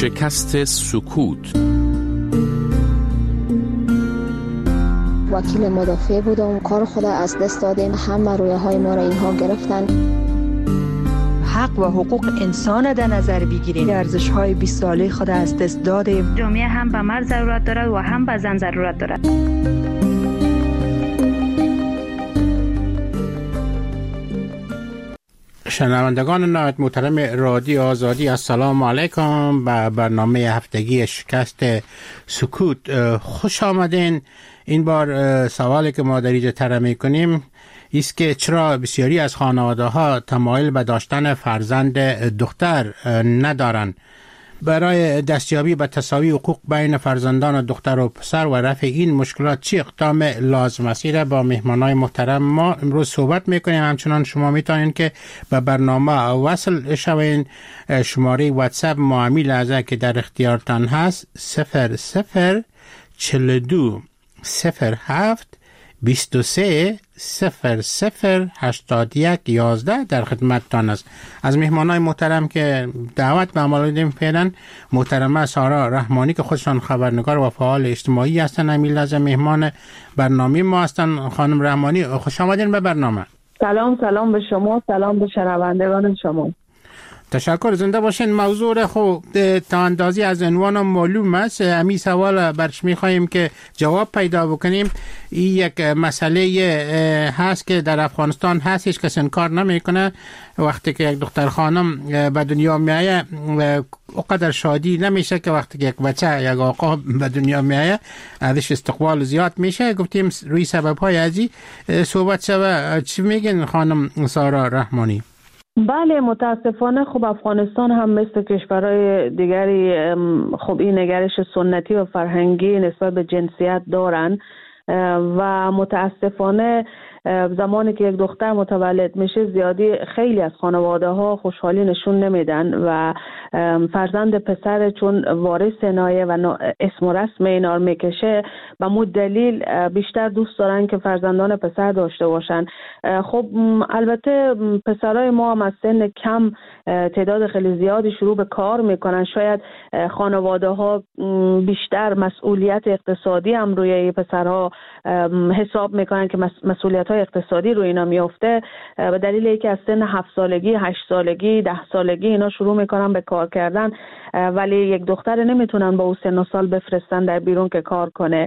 شکست سکوت. وکیل مدافع بودم، کار خود از دست دادیم، همه رویه های ما را اینها گرفتن. حق و حقوق انسان در نظر بگیریم، ارزش های 20 ساله خود از دست دادیم. جامعه هم به مرد ضرورت دارد و هم به زن ضرورت دارد. شنوندگان نهایت محترم رادیو آزادی، السلام علیکم. به برنامه هفتگی شکست سکوت خوش آمدین. این بار سوالی که ما در اینجا طرح می‌کنیم است که چرا بسیاری از خانواده‌ها تمایل به داشتن فرزند دختر ندارند. برای دستیابی به تساوی حقوق بین فرزندان دختر و پسر و رفع این مشکلات چی اقدام لازم است؟ با مهمانای محترم ما امروز صحبت میکنیم. همچنان شما میتونین که به برنامه وصل شوین. شماره واتساپ ما همین لحظه که در اختیارتان هست 0042 07 23 0081 11 در خدمتتان است. از مهمانای محترم که دعوت به عمل دادیم فعلا محترمه سارا رحمانی که خودشان خبرنگار و فعال اجتماعی هستن، همین لحظه مهمان برنامه ما هستن. خانم رحمانی خوش آمدین به برنامه. سلام به شما، سلام به شنوندگان شما. تشکر، زنده باشین. موضوع خب تا اندازی از عنوان معلوم است. همین سوال برش میخواییم که جواب پیدا بکنیم. این یک مسئله هست که در افغانستان هست، هیچ کس انکار نمیکنه. وقتی که یک دختر خانم به دنیا میایه اونقدر شادی نمیشه که وقتی که یک بچه یک آقا به دنیا میایه ازش استقبال زیاد میشه. گفتیم روی سبب های ازی صحبت شده. چی میگن خانم سارا رحمانی؟ بله، متاسفانه خب افغانستان هم مثل کشورهای دیگری خب این نگرش سنتی و فرهنگی نسبت به جنسیت دارن و متاسفانه زمانی که یک دختر متولد میشه زیادی خیلی از خانواده ها خوشحالی نشون نمیدن و فرزند پسر چون وارث نایه و اسم و رسم اینا رو میکشه به مود دلیل بیشتر دوست دارن که فرزندان پسر داشته باشن. خب البته پسرای ما هم از سن کم تعداد خیلی زیادی شروع به کار میکنن. شاید خانواده ها بیشتر مسئولیت اقتصادی هم روی پسرها حساب میکنن که مسئولیت های اقتصادی روی اینا میفته، به دلیل اینکه از سن 7 سالگی 8 سالگی 10 سالگی اینا شروع میکنن به کار کردن، ولی یک دختر نمیتونن با او سن و سال بفرستن در بیرون که کار کنه.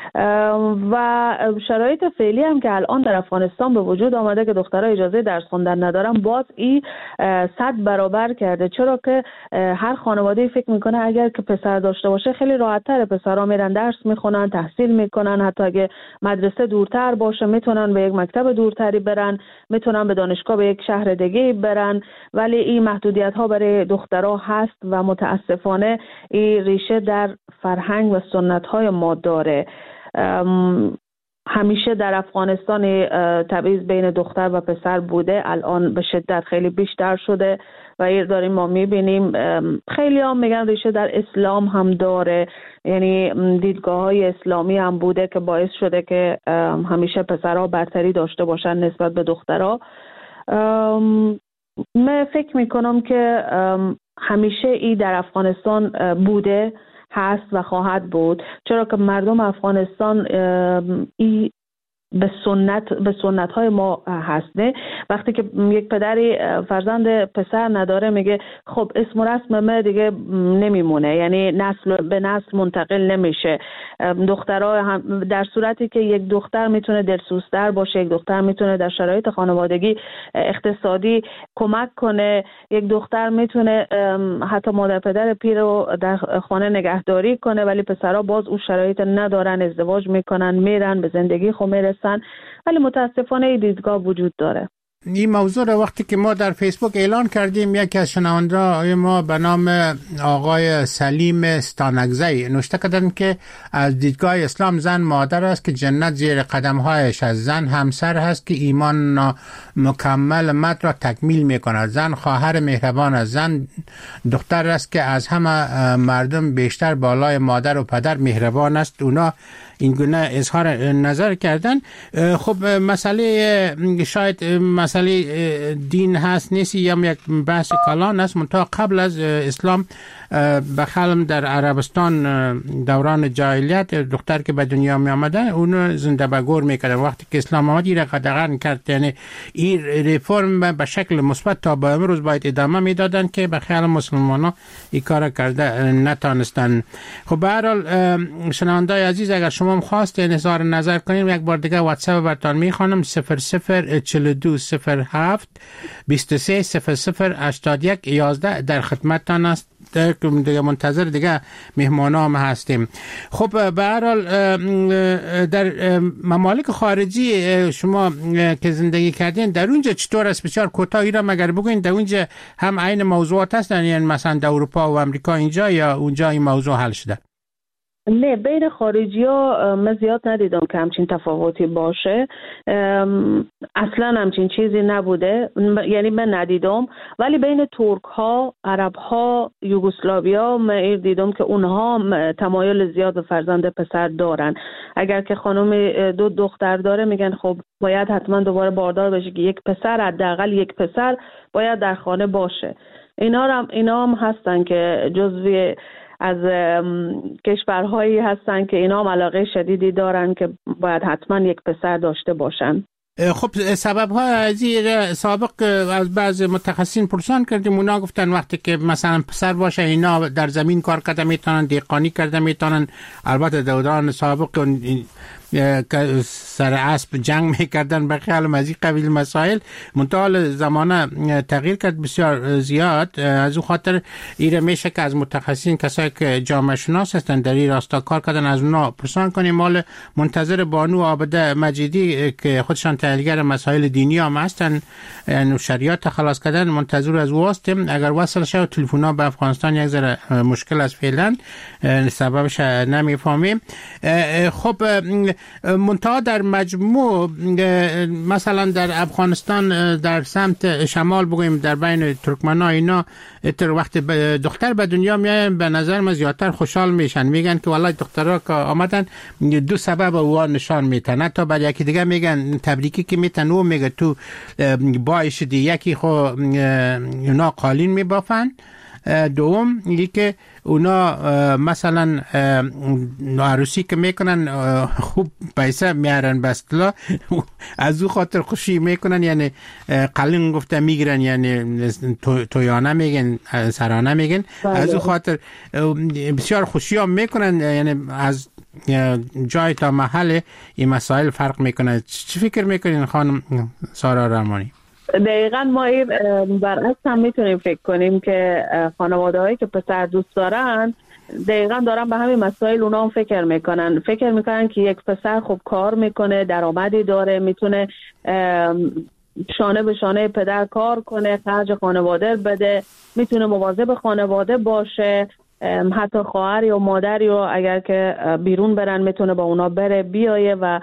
و شرایط فعلی هم که الان در افغانستان به وجود آمده که دخترها اجازه درس خوندن ندارن، باز این 100 برابر کرده. چرا که هر خانواده فکر میکنه اگر که پسر داشته باشه خیلی راحت‌تر، پسرها میرن درس میخونن، تحصیل میکنن، حتی اگه مدرسه دورتر باشه میتونن به یک مکتب دورتری برن، میتونن به دانشگاه به یک شهر دیگه برن. ولی این محدودیت ها برای دخترها هست و متاسفانه این ریشه در فرهنگ و سنت های ما داره. همیشه در افغانستان تبعیض بین دختر و پسر بوده، الان به شدت خیلی بیشتر شده و این داریم ما میبینیم. خیلی هم میگن ریشه در اسلام هم داره، یعنی دیدگاه های اسلامی هم بوده که باعث شده که همیشه پسرها برتری داشته باشن نسبت به دخترها. من فکر میکنم که همیشه این در افغانستان بوده، هست و خواهد بود، چرا که مردم افغانستان این به سنت های ما هست. نه وقتی که یک پدری فرزند پسر نداره میگه خب اسم و رسم ما دیگه نمیمونه، یعنی نسل به نسل منتقل نمیشه. دخترها هم در صورتی که یک دختر میتونه دلسوزتر باشه، یک دختر میتونه در شرایط خانوادگی اقتصادی کمک کنه، یک دختر میتونه حتی مادر پدر پیر رو در خانه نگهداری کنه، ولی پسرها باز اون شرایط ندارن، ازدواج میکنن، میرن به زندگی خود میرسن. ولی متاسفانه این دیدگاه وجود داره. این موضوع را وقتی که ما در فیسبوک اعلان کردیم، یکی از شنونده‌های ما به نام آقای سلیم ستانکزی نوشته کردن که از دیدگاه اسلام زن مادر است که جنت زیر قدم‌هایش از زن همسر هست که ایمان مکمل مرد را تکمیل می‌کند. زن خواهر مهربان است. زن دختر است که از همه مردم بیشتر بالای مادر و پدر مهربان است. اونا این گونه اظهار نظر کردن. خب مسئله شاید مسئله دین هست نیست یا یک بحث کلان است، منتها قبل از اسلام بخلم در عربستان دوران جاهلیت دختر که به دنیا می آمده اونو زنده به گور میکردن. وقتی که اسلام آمد این قدغن کرد، یعنی این ریفرم به شکل مثبت تا به امروز باید ادامه میدادن که به خیال مسلمان ها این کار کرده نتانستن. خب به هر حال شنوندای عزیز اگر شما خواستین اظهار نظر کنین یک بار دیگه واتساپ براتون میخوانم 004207 230081 در خدمتتان است. دیگه منتظر دیگه مهمانام هستیم. خب به هر حال در ممالک خارجی شما که زندگی کردین در اونجا چطور است؟ بسیار کوتاهی را مگر بگوین در اونجا هم عین موضوعات هستن، یعنی مثلا در اروپا و امریکا اینجا یا اونجا این موضوع حل شده؟ نه، بین خارجی ها من زیاد ندیدم که همچین تفاوتی باشه. اصلا همچین چیزی نبوده، یعنی من ندیدم. ولی بین ترک ها، عرب ها، یوگسلاویا من دیدم که اونها تمایل زیاد به فرزند پسر دارن. اگر که خانم دو دختر داره میگن خب باید حتما دوباره باردار بشه که یک پسر، حداقل یک پسر باید در خانه باشه. اینا هم هستن که جزوی از کشورهایی هستن که اینا هم علاقه شدیدی دارن که باید حتما یک پسر داشته باشن. خب سبب‌های از سابق از بعض متخصصین پرسان کردیم، اونا گفتن وقتی که مثلا پسر باشه اینا در زمین کار کرده میتونن، دیقانی کرده میتونن. البته دوران سابق سر اسب جنگ میکردن به خیال از این قبیل مسائل، منتها زمانه تغییر کرد بسیار زیاد. از اون خاطر ایره میشه که از متخصصین کسایی که جامعه شناس هستن در این راستا کار کردن از اونا پرسان کنیم. مال منتظر بانو عابده مجیدی که خودشان تحلیلگر مسائل دینی هم هستن، یعنی شریعت خلاص کردن، منتظر از او هستیم. اگر وصل شه تلفن‌ها به افغانستان یک ذره مشکل است فعلا، سببش نمیفهمیم. خب منتها در مجموع مثلا در افغانستان در سمت شمال بگویم در بین ترکمن‌ها اینا وقتی دختر به دنیا میاین به نظر من زیادتر خوشحال میشن، میگن که والله دخترها که آمدن دو سبب او نشان میتن. تا بعد یکی دیگه میگن تبریکی که میتن، او میگه تو باعث دی یکی خو اونا قالین میبافن، دوم یکی که اونا مثلا عروسی که میکنن خوب پیسه میارن بستلا از او خاطر خوشی میکنن، یعنی قلن گفته میگیرن، یعنی تویانه میگن، سرانه میگن، از او خاطر بسیار خوشی هم میکنن، یعنی از جای تا محل این مسائل فرق میکنه. چی فکر میکنین خانم سارا رحمانی؟ دقیقاً ما برعکس هم میتونیم فکر کنیم که خانواده هایی که پسر دوست دارن دقیقاً دارن به همین مسائل اونا هم فکر میکنن که یک پسر خوب کار میکنه، درآمدی داره، میتونه شانه به شانه پدر کار کنه، خرج خانواده بده، میتونه مواظب خانواده باشه، حتی خواهر یا مادری و اگر که بیرون برن میتونه با اونا بره بیایه و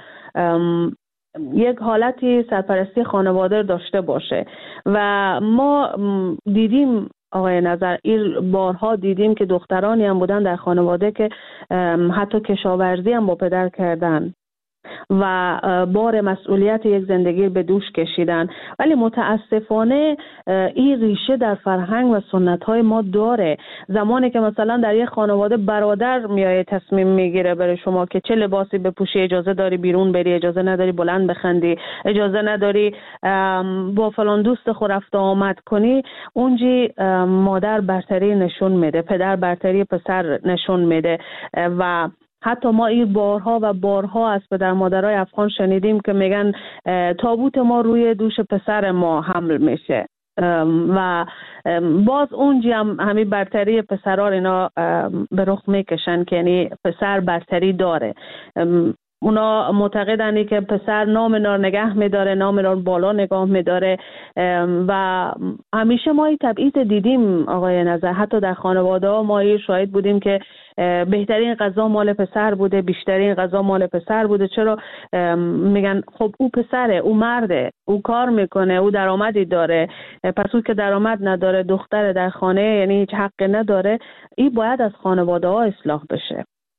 یک حالتی سرپرستی خانواده داشته باشه. و ما دیدیم آقای نظر این بارها دیدیم که دخترانی هم بودن در خانواده که حتی کشاورزی هم با پدر کردن و بار مسئولیت یک زندگی به دوش کشیدن. ولی متاسفانه این ریشه در فرهنگ و سنت‌های ما داره. زمانی که مثلا در یک خانواده برادر میایه تصمیم میگیره برای شما که چه لباسی بپوشی، اجازه داری بیرون بری، اجازه نداری بلند بخندی، اجازه نداری با فلان دوست خود رفت آمد کنی، اونجی مادر برتری نشون میده، پدر برتری پسر نشون میده. و حتی ما این بارها از پدر مادرای افغان شنیدیم که میگن تابوت ما روی دوش پسر ما حمل میشه و باز اونجی هم همین برتری پسرها اینا به رخ میکشن که یعنی پسر برتری داره. اونا معتقدن که پسر نام اینا رو نگه میداره، نام اینا رو بالا نگاه میداره و همیشه ما این تبعیض دیدیم آقای نظر. حتی در خانواده ها ما شاهد بودیم که بهترین غذا مال پسر بوده، بیشترین غذا مال پسر بوده. چرا؟ میگن خب او پسره، او مرده، او کار میکنه، او درآمدی داره، پس او که درآمد نداره، دختر در خانه، یعنی هیچ حقی نداره. این باید از خانواده ها اصلاح بشه.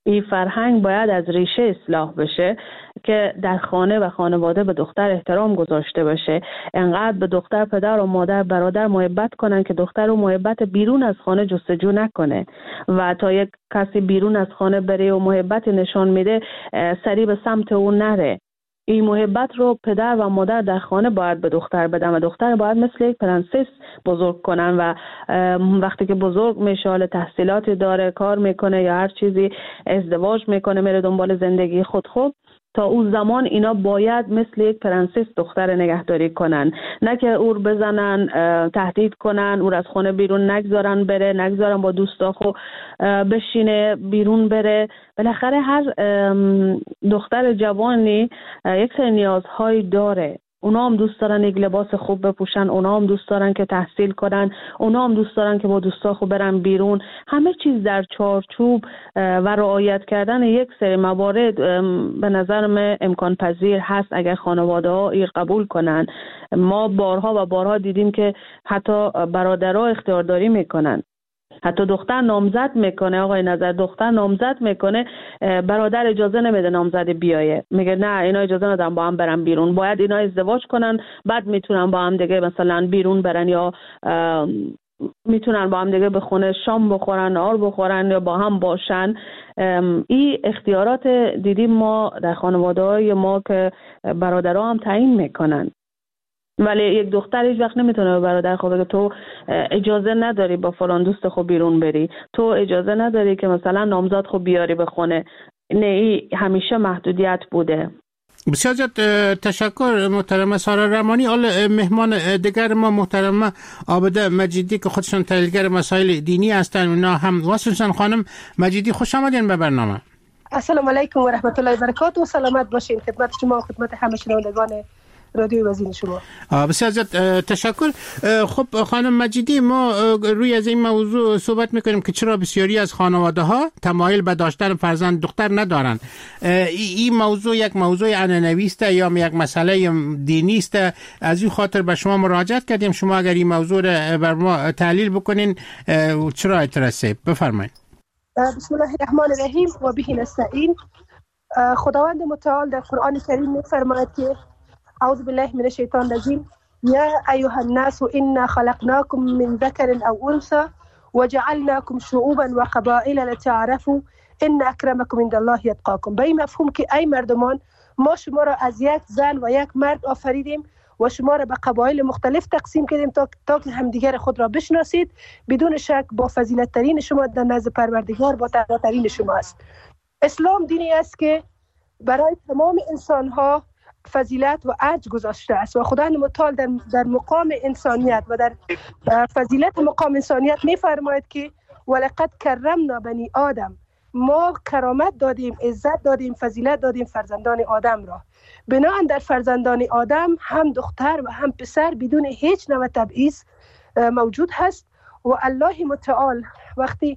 این فرهنگ باید از ریشه اصلاح بشه که در خانه و خانواده به دختر احترام گذاشته بشه. انقدر به دختر پدر و مادر برادر محبت کنن که دختر و محبت بیرون از خانه جستجو نکنه و تا یک کسی بیرون از خانه بره و محبت نشان میده سری به سمت اون نره. این محبت رو پدر و مادر در خانه باید به دختر بدن و دختر باید مثل یک پرنسس بزرگ کنن و وقتی که بزرگ میشه، حال تحصیلاتی داره، کار میکنه یا هر چیزی، ازدواج میکنه، میره دنبال زندگی خود، تا اون زمان اینا باید مثل یک پرنسس دختر نگهداری کنن، نه که او رو بزنن، تهدید کنن، او رو از خانه بیرون نگذارن بره، نگذارن با دوستا خو بشینه، بیرون بره. بالاخره هر دختر جوانی یک سری نیازهایی داره. اونا هم دوست دارن یک لباس خوب بپوشن، اونا هم دوست دارن که تحصیل کنن، اونا هم دوست دارن که با دوستا خوب برن بیرون. همه چیز در چارچوب و رعایت کردن یک سری موارد به نظر من امکان پذیر هست اگر خانواده ها این قبول کنن. ما بارها و بارها دیدیم که حتی برادرها اختیارداری میکنن، حتی دختر نامزد میکنه، آقای نظر، دختر نامزد میکنه، برادر اجازه نمیده نامزد بیایه، میگه نه اینا اجازه ندارن با هم برن بیرون، باید اینا ازدواج کنن بعد میتونن با هم دیگه مثلا بیرون برن یا میتونن با هم دیگه به خونه شام بخورن، نهار بخورن یا با هم باشن. این اختیارات دیدیم ما در خانواده‌های ما که برادرها هم تعیین میکنن. ولی یک دختر هیچ وقت نمیتونه به برادر خود بگه تو اجازه نداری با فلان دوست خود بیرون بری، تو اجازه نداری که مثلا نامزد خود بیاری به خونه. نه، این همیشه محدودیت بوده. بسیار زیاد تشکر محترمه سارا رحمانی. حالا مهمان دیگر ما محترمه عابده مجیدی که خودشون تحلیلگر مسائل دینی هستن، اونا هم واسه خانم مجیدی، خوش آمدین به برنامه. السلام علیکم و رحمت الله و برکاته و سلامت باشین. خدمت شما و خدمت همه شنوندگان رادیو وزین شما. بسیار زیاد تشکر. خب خانم مجیدی، ما روی از این موضوع صحبت میکنیم که چرا بسیاری از خانواده ها تمایل به داشتن فرزند دختر ندارن. این موضوع یک موضوع عنعنوی است یا یک مسئله دینی است؟ از این خاطر به شما مراجعت کردیم. شما اگر این موضوع را بر ما تحلیل بکنین چرا اعتراضه؟ بفرمایید. بسم الله الرحمن الرحیم و به نستعین. خداوند متعال در قرآن کریم می‌فرماید که اعوذ بالله من الشیطان الرجیم یا ایها الناس انا خلقناکم من ذکر او انثى وجعلناکم شعوبا و قبائل لتعارفوا ان اکرمکم عند الله یتقاکم. به این مفهوم که ای مردمان، ما شما را از یک زن و یک مرد آفریدیم و شما را به قبایل مختلف تقسیم کردیم تا که همدیگر خود را بشناسید. بدون شک با فضیلت ترین شما در نزد پروردگار با تقوا ترین شما است. اسلام دینی است که برای تمام انسان ها فضیلت و ارج گذاشته است و خداوند متعال در مقام انسانیت و در فضیلت مقام انسانیت می‌فرماید که ولقد کرمنا بنی آدم، ما کرامت دادیم، عزت دادیم، فضیلت دادیم فرزندان آدم را. بنابراین در فرزندان آدم هم دختر و هم پسر بدون هیچ نوع تبعیض موجود هست و الله متعال وقتی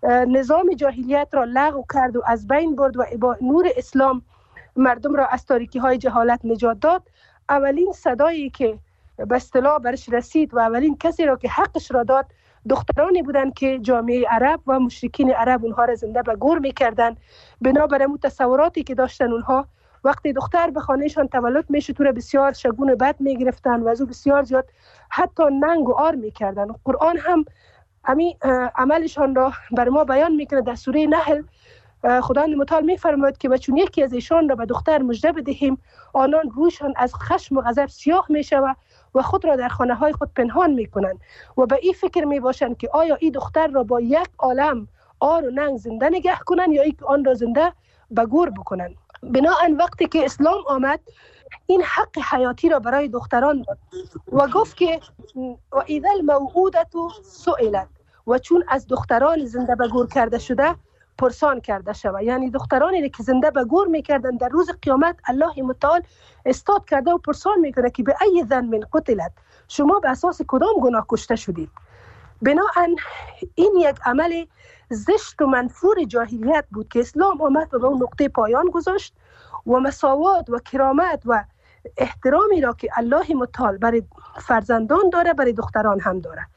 نظام جاهلیت را لغو کرد و از بین برد و با نور اسلام مردم را از تاریکی های جهالت نجات داد، اولین صدایی که به اصطلاح برش رسید و اولین کسی را که حقش را داد دخترانی بودند که جامعه عرب و مشرکین عرب اونها را زنده به گور میکردن. بنابراین تصوراتی که داشتن اونها وقتی دختر به خانهشان تولد میشد تو را بسیار شگون و بد میگرفتن و از او بسیار زیاد حتی ننگ و عار میکردن. قرآن هم همین عملشان را بر ما بیان میکنه. در سوره نحل خداوند متعال میفرماید که چون یکی از ایشان را به دختر مژده بدهیم آنان روشان از خشم و غضب سیاه میشود و خود را در خانه های خود پنهان میکنند و به این فکر میباشند که آیا این دختر را با یک عالم آر و ننگ زنده نگه کنند یا ای آن را زنده به گور بکنند. بنابراین وقتی که اسلام آمد این حق حیاتی را برای دختران داد و گفت که و اذا الموعودة سئلت، و چون از دختران زنده به گور کرده شده پرسان کرده شود. یعنی دخترانی که زنده به گور میکردن در روز قیامت الله متعال استاد کرده و پرسان میکنه که به ای ذنب قتلت، شما به اساس کدام گناه کشته شدید. بنابراین این یک عمل زشت و منفور جاهلیت بود که اسلام آمد و به اون نقطه پایان گذاشت و مساوات و کرامت و احترامی را که الله متعال برای فرزندان داره برای دختران هم داره.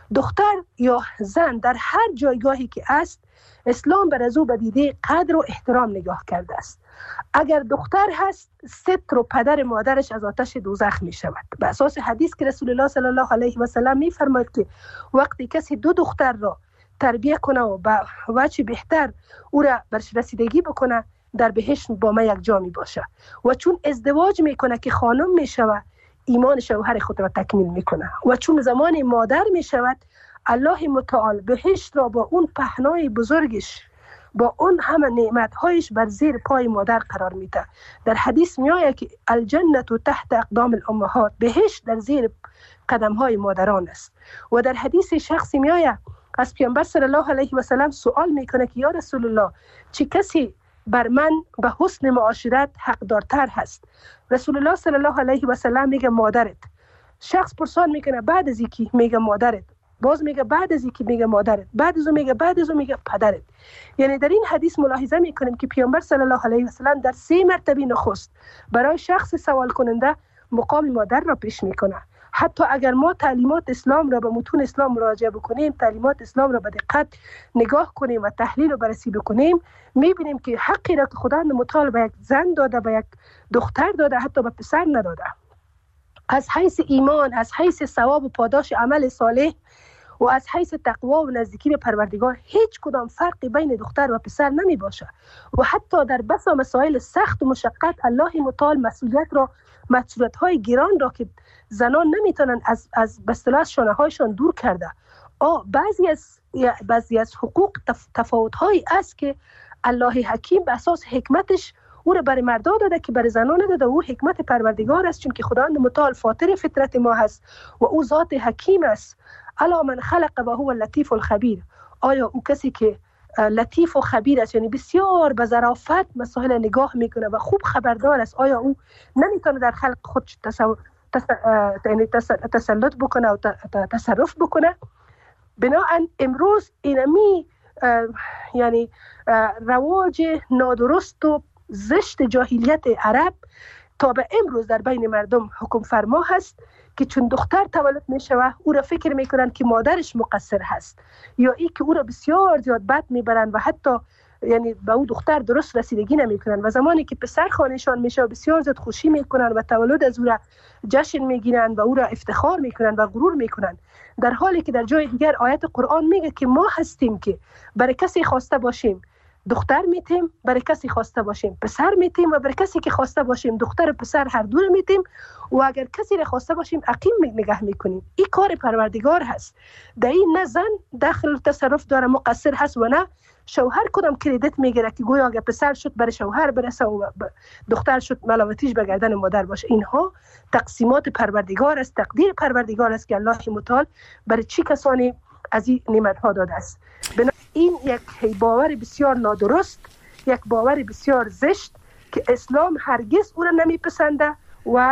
دختر یا زن در هر جایگاهی که است، اسلام بر از او به دیده قدر و احترام نگاه کرده است. اگر دختر هست، ستر و پدر مادرش از آتش دوزخ می شود. به اساس حدیث که رسول الله صلی الله علیه و سلم می فرماید که وقتی کسی 2 دختر را تربیت کنه و به وجه بهتر او را برش رسیدگی بکنه، در بهشت با ما یک جا می باشه. و چون ازدواج می کنه که خانم می شود، ایمان شوهر خود را تکمیل می کنه. و چون زمان مادر می شود، الله متعال بهشت را با اون پهنای بزرگش، با اون همه نعمتهایش بر زیر پای مادر قرار میده. در حدیث میآید که الجنة تحت اقدام الامهات، بهشت در زیر قدم های مادران است. و در حدیث شخصی میآید از پیامبر صلی الله علیه و سلم سوال میکنه که یا رسول الله، چه کسی بر من به حسن معاشرت حقدارتر هست؟ رسول الله صلی الله علیه و سلم میگه مادرت. شخص پرسان میکنه بعد از کی؟ میگه مادرت. باز میگه بعد از اینکه میگه مادرت، بعد از اون میگه پدرت. یعنی در این حدیث ملاحظه میکنیم که پیامبر صلی الله علیه و سلم در 3 مرتبه نخست برای شخص سوال کننده مقام مادر را پیش میکنه. حتی اگر ما تعلیمات اسلام را به متون اسلام مراجعه بکنیم، تعلیمات اسلام را به دقت نگاه کنیم و تحلیل و بررسی بکنیم، میبینیم که حقی را که خداوند متعال به یک زن داده، به یک دختر داده، حتی به پسر نداده. از حیث ایمان، از حیث ثواب و پاداش عمل صالح و از حیث تقوا و نزدیکی به پروردگار هیچ کدام فرقی بین دختر و پسر نمی باشه. و حتی در بسا مسائل سخت و مشقت الله متعال مسئولیت های گران را که زنان نمیتونن از به اصطلاح شانه هایشان دور کرده. بعضی از حقوق تفاوت هایی است که الله حکیم به اساس حکمتش او را برای مردا داده که برای زنان نداده. او حکمت پروردگار است، چون که خداوند متعال فاطر فطرت ما هست و او ذات حکیم است. الا من خلق و هو اللطیف الخبیر. آیا او کسی که لطیف و خبیر است، یعنی بسیار به ظرافت مسائل نگاه میکنه و خوب خبردار است، آیا او نمیتونه در خلق خود تسلط بکنه و تصرف بکنه؟ بنابراین امروز اینمی یعنی رواج نادرست و زشت جاهلیت عرب تا به امروز در بین مردم حکم فرما هست که چون دختر تولد می شود او را فکر می کنند که مادرش مقصر هست، یا ای که او را بسیار زیاد بد می برند و حتی یعنی به او دختر درست رسیدگی نمی کنند. و زمانی که پسر خانهشان می شود بسیار زیاد خوشی می کنند و تولد از او را جشن می گیرند و او را افتخار می کنند و غرور می کنند، در حالی که در جای دیگر آیت قرآن میگه که ما هستیم که برای کسی خواسته باشیم دختر میتیم، برای کسی خواسته باشیم پسر میتیم، و برای کسی که خواسته باشیم دختر و پسر هر دو میتیم، و اگر کسی را خواسته باشیم عقیم نگه میکنیم. این کار پروردگار هست. در این نه زن داخل تصرف داره مقصر هست و نه شوهر کدام کردیت میگیره که گویا اگر پسر شد برای شوهر برسه و دختر شد ملاوتیش به گردن مادر باشه. اینها تقسیمات پروردگار است، تقدیر پروردگار است که الله متعال برای چی کسانی از این نعمت ها داده است. این یک باور بسیار نادرست، یک باور بسیار زشت که اسلام هرگز او را نمیپسنده و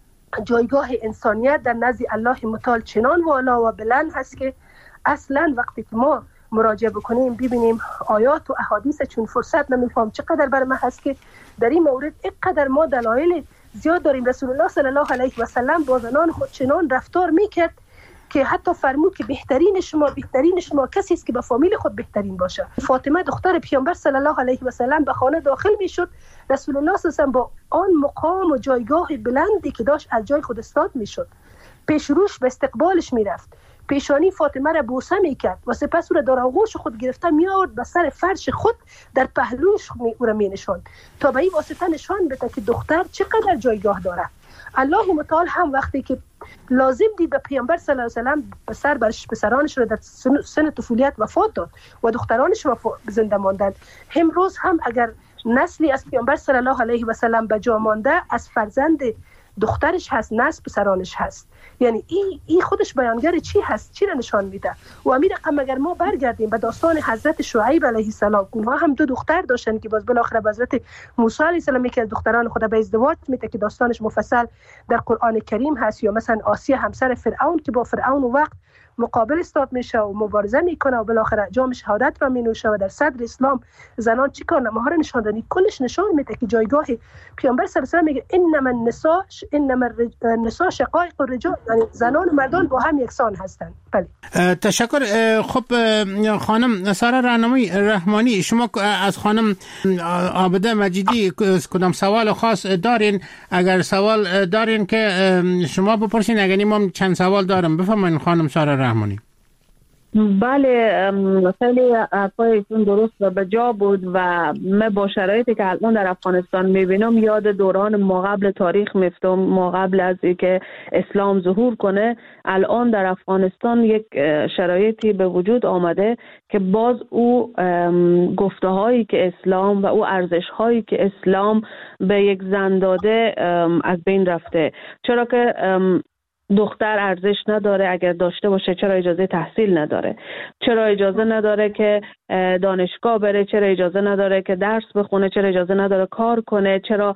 جایگاه انسانیت در نزد الله متعال چنان والا و بلند هست که اصلا وقتی که ما مراجعه بکنیم ببینیم آیات و احادیث چون فرصت نمیفهم چقدر بر ما هست که در این مورد اینقدر ما دلایل زیاد داریم. رسول الله صلی الله علیه و سلم با زنان خود چنان رفتار میکرد که حتی فرمود که بهترین شما کسی است که به فامیل خود بهترین باشه. فاطمه دختر پیامبر صلی الله علیه و سلم به خانه داخل میشد، رسول الله صلی الله علیه و سلم با آن مقام و جایگاه بلندی که داشت از جای خود استاد میشد، پیش روش به استقبالش میرفت، پیشانی فاطمه را بوسه میکرد و سپس او را در آغوش خود گرفته میآورد به سر فرش خود در پهلوش او را مینشاند تا به این واسطه نشان بده که دختر چقدر جایگاه داره. الله متعال هم وقتی که لازم دید به پیامبر صلی الله علیه و سلم پسرانش را در سن طفولیت وفات داد و دخترانش زنده ماندند. امروز هم اگر نسلی از پیامبر صلی الله علیه و سلم به جا مانده از فرزند دخترش هست، نسل پسرانش هست. یعنی این خودش بیانگر چی هست، چی را نشان میده. و امیر رقم اگر ما برگردیم به داستان حضرت شعیب علیه السلام، اونها هم 2 دختر داشتن که باز بالاخره به حضرت موسی علیه السلام که از دختران خدا به ازدواج میده که داستانش مفصل در قرآن کریم هست، یا مثلا آسیه همسر فرعون که با فرعون وقت مقابل استاد میشه و مبارزه میکنه و بالاخره جام شهادت را مینوشه و در صدر اسلام زنان چی کار نماها را نشان دادن. کلش نشان میده که جایگاه پیامبر صلی الله علیه و آله میگه انما النساء شقایق الرجال، یعنی زنان و مردان با هم یکسان هستند. بله تشکر. خب خانم سارا رحمانی، شما از خانم عابده مجیدی کدام سوال خاص دارین؟ اگر سوال دارین که شما بپرسین، اگر نیم هم چند سوال دارم. بفرمایید خانم سارا رحمانی. بله، خیلی حرفایتون درست و بجا بود و من با شرایطی که الان در افغانستان میبینم یاد دوران ما قبل تاریخ میفتم. ما قبل از اینکه اسلام ظهور کنه الان در افغانستان یک شرایطی به وجود آمده که باز او گفته هایی که اسلام و او ارزش هایی که اسلام به یک زن داده از بین رفته. چرا که دختر ارزش نداره؟ اگر داشته باشه چرا اجازه تحصیل نداره؟ چرا اجازه نداره که دانشگاه بره؟ چرا اجازه نداره که درس بخونه؟ چرا اجازه نداره کار کنه؟ چرا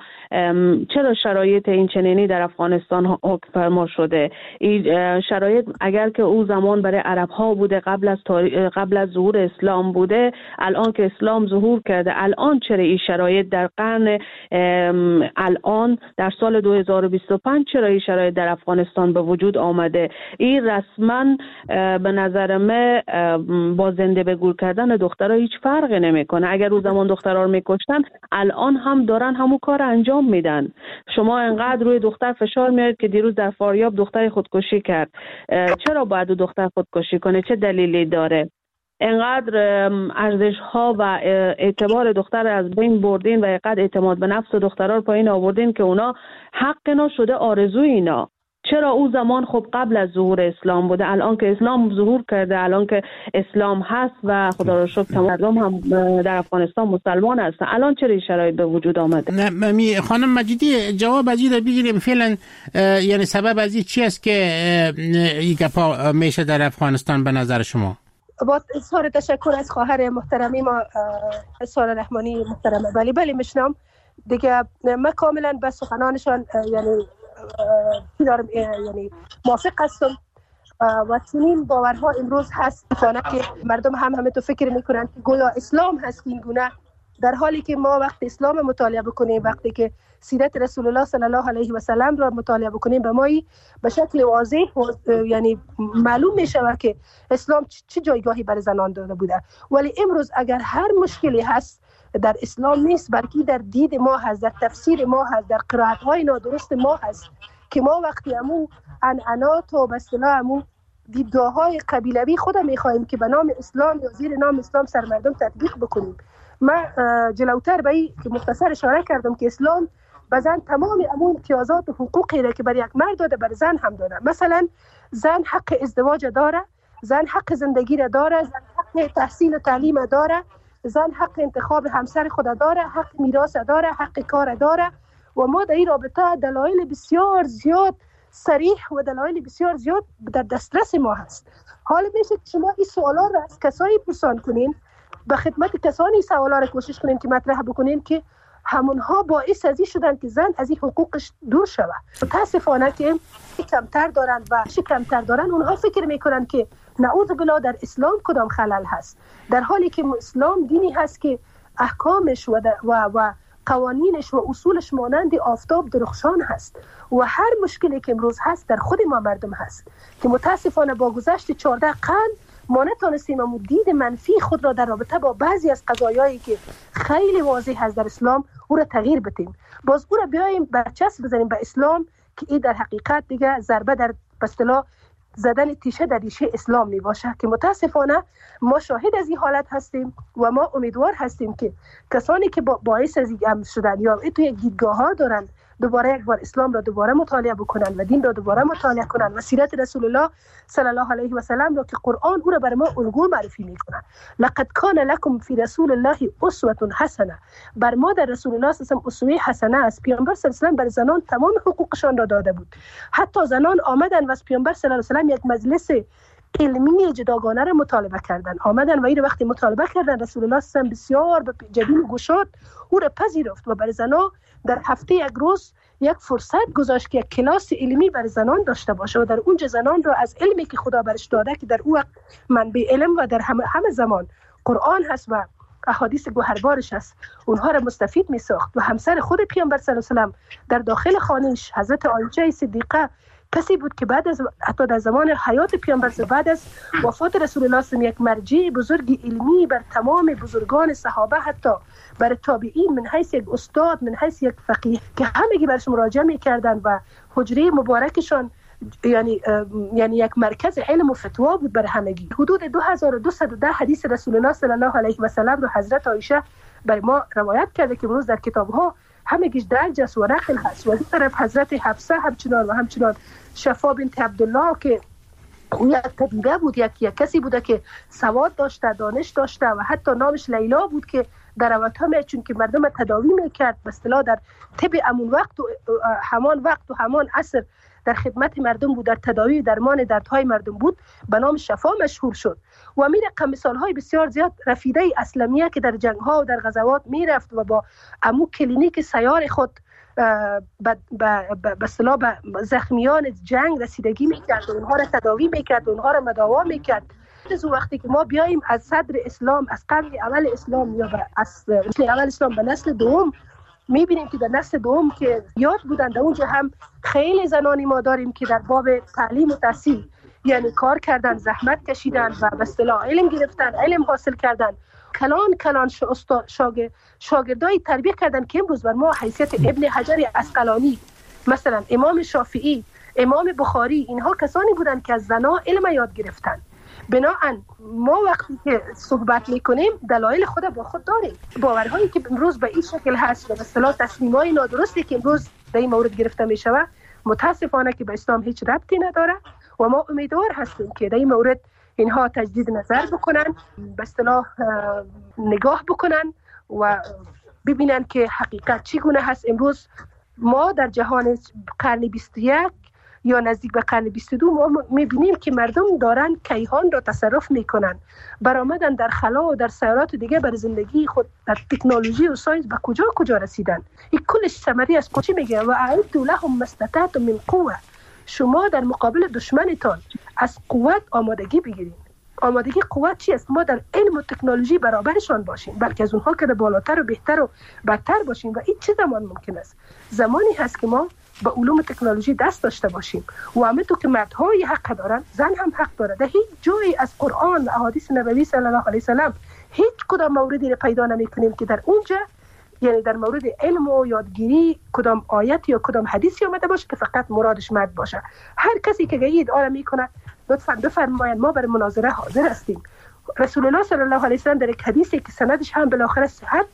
شرایط این چنینی در افغانستان حکم فرما شده؟ این شرایط اگر که او زمان برای عرب ها بوده، قبل از ظهور اسلام بوده، الان که اسلام ظهور کرده، الان چرا این شرایط در قرن الان در سال 2025 چرا این شرایط در افغانستان به وجود آمده؟ این رسما به نظر من با زنده به گور کردن دخترها هیچ فرقی نمیکنه. اگر او زمان دخترها رو میکشتن الان هم دارن همون کار انجام میدن. شما انقدر روی دختر فشار میارید که دیروز در فاریاب دختر خودکشی کرد. چرا باید دختر خودکشی کنه؟ چه دلیلی داره؟ انقدر ارزش ها و اعتبار دختر از بین بردین و اینقدر اعتماد به نفس دخترها رو پایین آوردین که اونا حق اینا شده آرزوی اینا. چرا او زمان خب قبل از ظهور اسلام بوده، الان که اسلام ظهور کرده، الان که اسلام هست و خدا را شکر تمام مردم هم در افغانستان مسلمان هستن، الان چرا این شرایط به وجود آمده؟ خانم مجیدی جواب از این بگیریم فعلا، یعنی سبب از این چی است که این گپا میشه در افغانستان به نظر شما؟ با اظهار تشکر از خواهر محترمی ما سارا رحمانی محترمه. بله میشنم دیگه. من کاملا به سخنانشان یعنی موافق هستم و چنین باورها امروز هست که مردم همه تو فکر میکنن که گویا اسلام هست این گونه، در حالی که ما وقتی اسلام مطالعه بکنیم، وقتی که سیرت رسول الله صلی الله علیه و سلم را مطالعه بکنیم، به ما به شکل واضح یعنی معلوم میشه که اسلام چه جایگاهی برای زنان داده بوده. ولی امروز اگر هر مشکلی هست در اسلام نیست، بلکه در دید ما هست، در تفسیر ما هست، در قرائت‌های نادرست ما هست که ما وقتی همون عنعنات و به اصطلاح همون دیدگاه‌های قبیلوی خود می‌خوایم که به نام اسلام یا زیر نام اسلام سر مردم تطبیق بکنیم. من جلوتر به این مختصر اشاره کردم که اسلام به زن تمام همون امتیازات و حقوقی را که برای یک مرد داده بر زن هم داده. مثلا زن حق ازدواج داره، زن حق زندگی را داره، زن حق تحصیل و تعلیم داره، زن حق انتخاب همسر خود داره، حق میراث داره، حق کار داره. و ما در این رابطه دلایل بسیار زیاد صریح و دلایل بسیار زیاد در دسترس ما هست. حالا میشه که شما این سوالا را از کسایی پرسان کنین، به خدمت کسانی سوالا را کوشش کنین که مطرح بکنین که همونها باعث ازی شدن که زن از این حقوقش دور شود. متاسفانه که کمتر دارن و کمتر دارن، اونها فکر میکنن که نعوذ بالله در اسلام کدام خلل هست، در حالی که اسلام دینی هست که احکامش و قوانینش و اصولش مانند آفتاب درخشان هست و هر مشکلی که امروز هست در خود ما مردم هست که متاسفانه با گذشت 14 قرن ما نتونستیم اما دید منفی خود را در رابطه با بعضی از قضایایی که خیلی واضح هست در اسلام او را تغییر بدیم. باز او را بیاییم برچسب بزنیم به اسلام که این در حقیقت دیگه ضربه در به اصطلاح زدن تیشه در ریشه اسلام می باشه که متاسفانه ما شاهد از این حالت هستیم و ما امیدوار هستیم که کسانی که باعث از این شدن یا توی دیدگاه ها دارن دوباره یک بار اسلام را دوباره مطالعه بکنن و دین را دوباره مطالعه کنن و سیرت رسول الله صلی الله علیه و سلم را که قرآن او را برای ما الگو معرفی میکنه. لقد کان لکم فی رسول الله اسوه حسنه، بر ما در رسول الله صلی الله علیه و اسوه حسنه است. پیامبر صلی الله علیه و بر زنان تمام حقوقشان را داده بود. حتی زنان آمدن و از پیامبر صلی الله علیه و یک مجلس علمی جداگانه را مطالبه کردن، آمدن و این وقتی مطالبه کردن رسول الله صلی الله علیه و بسیار جبین و گشاد او را پذیرفت و بر زنان در هفته یک روز یک فرصت گذاشت که یک کلاس علمی بر زنان داشته باشه و در اونجا زنان را از علمی که خدا برش داده که در او منبع علم و در همه زمان قرآن هست و احادیث گوهربارش هست، اونها را مستفید می ساخت. و همسر خود پیامبر صلی الله علیه و سلم در داخل خانهش حضرت عایشه صدیقه کسی بود که بعد از حتی در زمان حیات پیامبر بعد از وفات رسول الله صلی الله علیه و یک مرجع بزرگ علمی بر تمام بزرگان صحابه، حتی بر تابعین، من حیث یک استاد، من حیث یک فقیه که همگی برش مراجعه می‌کردند و حجره مبارکشان یعنی یک مرکز علم و فتوا بود برای همگی. حدود 2210 حدیث رسول الله صلی الله علیه و سلم رو حضرت عایشه بر ما روایت کرده که امروز در کتاب‌ها همگیش درج است و نقل هست. و از طرف حضرت حفصه همچنان شفا بنت عبدالله که او یک طبیبه بود، یک کسی بوده که سواد داشته، دانش داشته و حتی نامش لیلا بود که در اوقات چون که مردم تداوی میکرد به اصطلاح در طب همون وقت و همان عصر در خدمت مردم بود، در تداوی درمان دردهای مردم بود، به نام شفا مشهور شد. و می رقم مثالهای بسیار زیاد. رفیده اسلمیه که در جنگ‌ها و در غزوات میرفت و با امو کلینیک سیار خود به اصطلاح به زخمیان جنگ رسیدگی میکرد و اونها را تداوی میکرد و اونها را مداوا میکرد. از وقتی که ما بیاییم از صدر اسلام، از قرن اول اسلام یا از اول اسلام به نسل دوم، میبینیم که در نسل دوم که یاد بودن در اونجا هم خیلی زنانی ما داریم که در باب تعلیم و تحصیل یعنی کار کردن، زحمت کشیدن و به اصطلاح علم گرفتن، علم حاصل کردن، کلان شاگردای تربیه کردن که امروز بر ما حیثیت ابن حجر عسقلانی، مثلا امام شافعی، امام بخاری، اینها کسانی بودند که از زنا علم یاد گرفتن. بنابراین ما وقتی که صحبت میکنیم دلایل خود با خود داریم. باورهایی که امروز به این شکل هست و به اصطلاح تصمیمای نادرستی که امروز در این مورد گرفته میشود متاسفانه که به اسلام هیچ ربطی نداره و ما امیدوار هستیم که در این مورد اینها تجدید نظر بکنن، به اصطلاح نگاه بکنن و ببینن که حقیقت چگونه هست. امروز ما در جهان قرن 21 یا نزدیک به قرن 22 ما میبینیم که مردم دارن کیهان را تصرف میکنن، برآمدن در خلا و در سیارات دیگه بر زندگی خود، در تکنولوژی و ساینس به کجا رسیدن. این کلش ثمری از چی میگه؟ و اعدوا لهم ما استطعتم من قوه. شما در مقابل دشمنتان از قوت آمادگی بگیرید. آمادگی قوت چی است؟ ما در علم و تکنولوژی برابرشان باشیم، بلکه از اونها که بالاتر و بهتر و بدتر باشیم. و این چه زمان ممکن است؟ زمانی هست که ما به علوم تکنولوژی دست داشته باشیم و همونطور که مردهای حق دارن، زن هم حق داره. در هیچ جایی از قرآن و احادیث نبوی صلی الله علیه و سلم هیچ کدام موردی را پیدا نمی‌کنیم که در اونجا یعنی در مورد علم و یادگیری کدام آیت یا کدام حدیثی اومده باشه که فقط مرادش مرد باشه. هر کسی که گید آره میکنه لطفاً بفرمایید ما برای مناظره حاضر هستیم. رسول الله صلی الله علیه و سلم در یک حدیثی که سندش هم بالاخره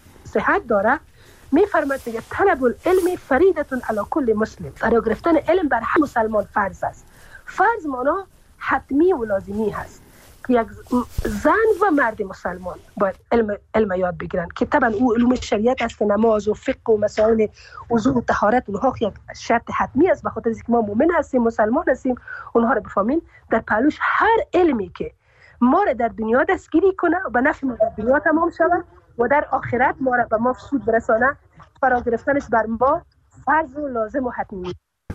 صحت داره میفرماید که طلب العلم فریضه علی کل مسلم. فرا گرفتن علم بر هر مسلمان فرض است. فرض معنا حتمی و لازمی هست که یک زن و مرد مسلمان باید علم یاد بگیرن که طبعا او علوم شریعت است، نماز و فقه و مسائل وضو و طهارت اونها یک شرط حتمی است. به خاطر اینکه ما مؤمن هستیم، مسلمان هستیم، اونها رو بفهمین. در پهلوش هر علمی که ما را در دنیا دستگیری کنه و به نفع ما در دنیا تمام شود و در آخرت ما را به ما سود برسانه، فرا گرفتنش بر ما فرض و لازم و حتمی.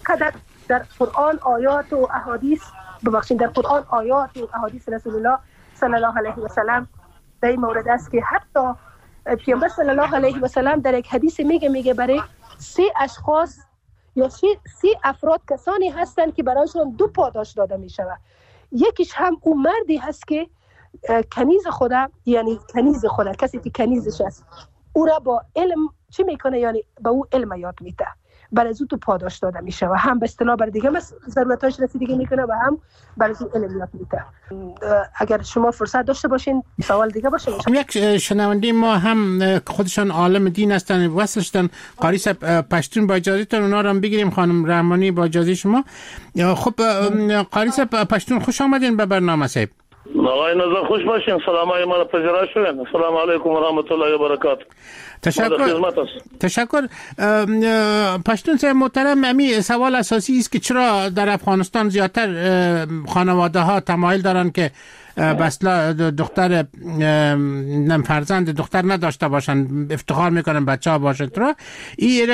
در قرآن آیات و احادیث در قرآن آیات و احادیث رسول الله صلی الله علیه و سلم در این مورد است که حتی پیامبر صلی الله علیه و سلم در یک حدیث میگه برای 3 اشخاص یا 3 افراد کسانی هستند که برایشون 2 پاداش داده می شود. یکیش هم اون مردی هست که کنیز خدا، یعنی کنیز خدا، کسی که کنیزش است، او را با علم چی میکنه؟ یعنی با او علم یاد میده، برای از او 2 پاداش داده میشه و هم به اصطلاح برای دیگه ضرورتاش رسیدگی میکنه و هم برای از او علم یاد میده. اگر شما فرصت داشته باشین سوال دیگه باشه. یک شنونده ما هم خودشان عالم دین هستن، وصلشتن قاری صاحب پشتون، با اجازهتون اونا رو هم بگیریم. خانم رحمانی با اجازه شما. خب قاری صاحب پشتون خوش آمدین به برنامه صاحب. آقای نظر خوش باشین. سلامای ما را پذیرا شدین. السلام علیکم و رحمت الله و برکاته. تشکر. پشتون صاحب محترم، امی سوال اساسی است که چرا در افغانستان زیادتر خانواده ها تمایل دارن که بسلا دختر فرزند دختر نداشته باشن، افتخار میکنن بچه ها باشه. ترا این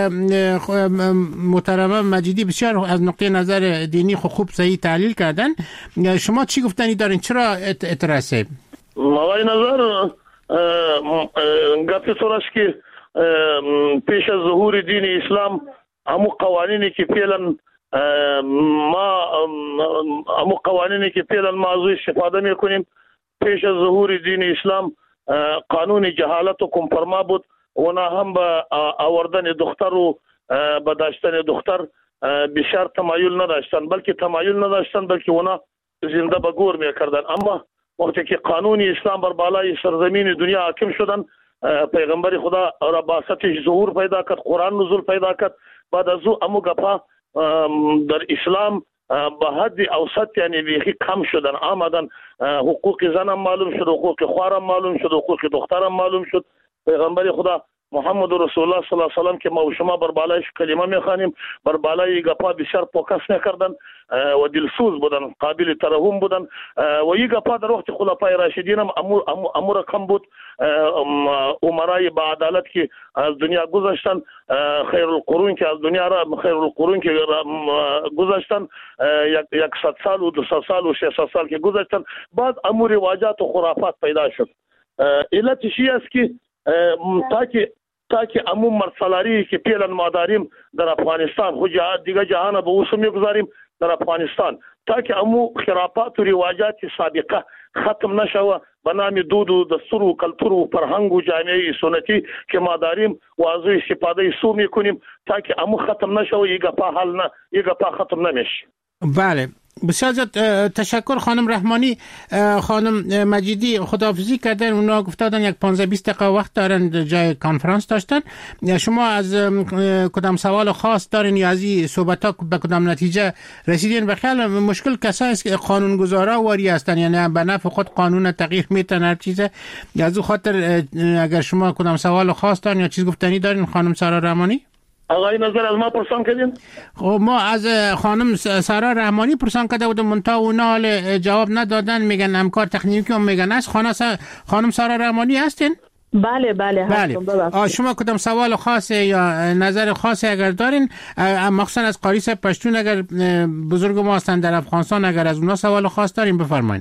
محترم مجیدی بسیار از نقطه نظر دینی خوب صحیح تحلیل کردن. شما چی گفتنی دارین؟ چرا اعتراضه؟ آقای نظر گفتی طورش که پیش از ظهور دین اسلام همو قوانینی که فعلا ما ازش استفاده میکنیم، پیش از ظهور دین اسلام قانون جهالت و کمپرما بود و نه هم به آوردن دختر و به داشتن دختر بسیار تمایل نداشتن، بلکه تمایل نداشتن بلکه اونا زنده به گور میکردن. اما وقتی که قانون اسلام بر بالای سرزمین دنیا حاکم شدن، پیغمبر خدا را باستش ظهور پیدا کرد، قرآن نزول پیدا کرد، بعد از او امو گپا در اسلام به حد اوسط یعنی بیخی کم شدن، آمدن. حقوق زن هم معلوم شد، حقوق خوار هم معلوم شد، حقوق دختر هم معلوم شد. پیغمبر خدا محمد رسول الله صلی الله علیه و سلم که ما و شما بر بالایش کلمه میخوانیم، بر بالای گپا بسیار فوکس میکردن و دلسوز بودن، قابل ترحم بودن و این گپا در وقت خلفای راشدین هم امور کم بود. امرای با عدالت که از دنیا گذشتن، خیر القرون که از دنیا را گذشتن، 100 سال و 200 سال و 600 سال که گذشتن، بعد امور رواجات و خرافات پیدا شد. علت چی است که تاکه امو مرسلاری که پیلن ما داریم در افغانستان، خود دیگه جهان به اوسو میگذاریم در افغانستان، تاکه امو خرافات و رواجات سابقه ختم نشوه به نام دود و دستور و کلتور و فرهنگ و جامعه سنتی که ما داریم و از استفاده سو میکنیم، تاکه امو ختم نشوه، یه گپا ختم نمیشه. بله، بسیار زیاد تشکر خانم رحمانی. خانم مجیدی خداحافظی کردن، اونا گفتادن یک 15-20 دقیقه وقت دارن، جای کانفرانس داشتن. شما از کدام سوال خاص دارین یا از این صحبت ها به کدام نتیجه رسیدین؟ بخیال مشکل کسایی است که قانونگذارا واری هستن، یعنی به نفع خود قانون تغییر میتن هر چیزه. از او خاطر اگر شما کدام سوال خاص دارین یا چیز گفتنی دارین خانم سارا رحمانی؟ آقای نظر از ما پرسان کردین؟ خب ما از خانم سارا رحمانی پرسان کرده بودم، منتها اونا حال جواب ندادن، میگن همکار تکنیکی هم میگن است. خانم سارا رحمانی هستین؟ بله هستم. شما کدام سوال خاصه یا نظر خاصی اگر دارین، مخصوصا از قاری صاحب پشتون اگر بزرگ ما هستن در افغانستان، اگر از اونا سوال خاص دارین بفرمایید.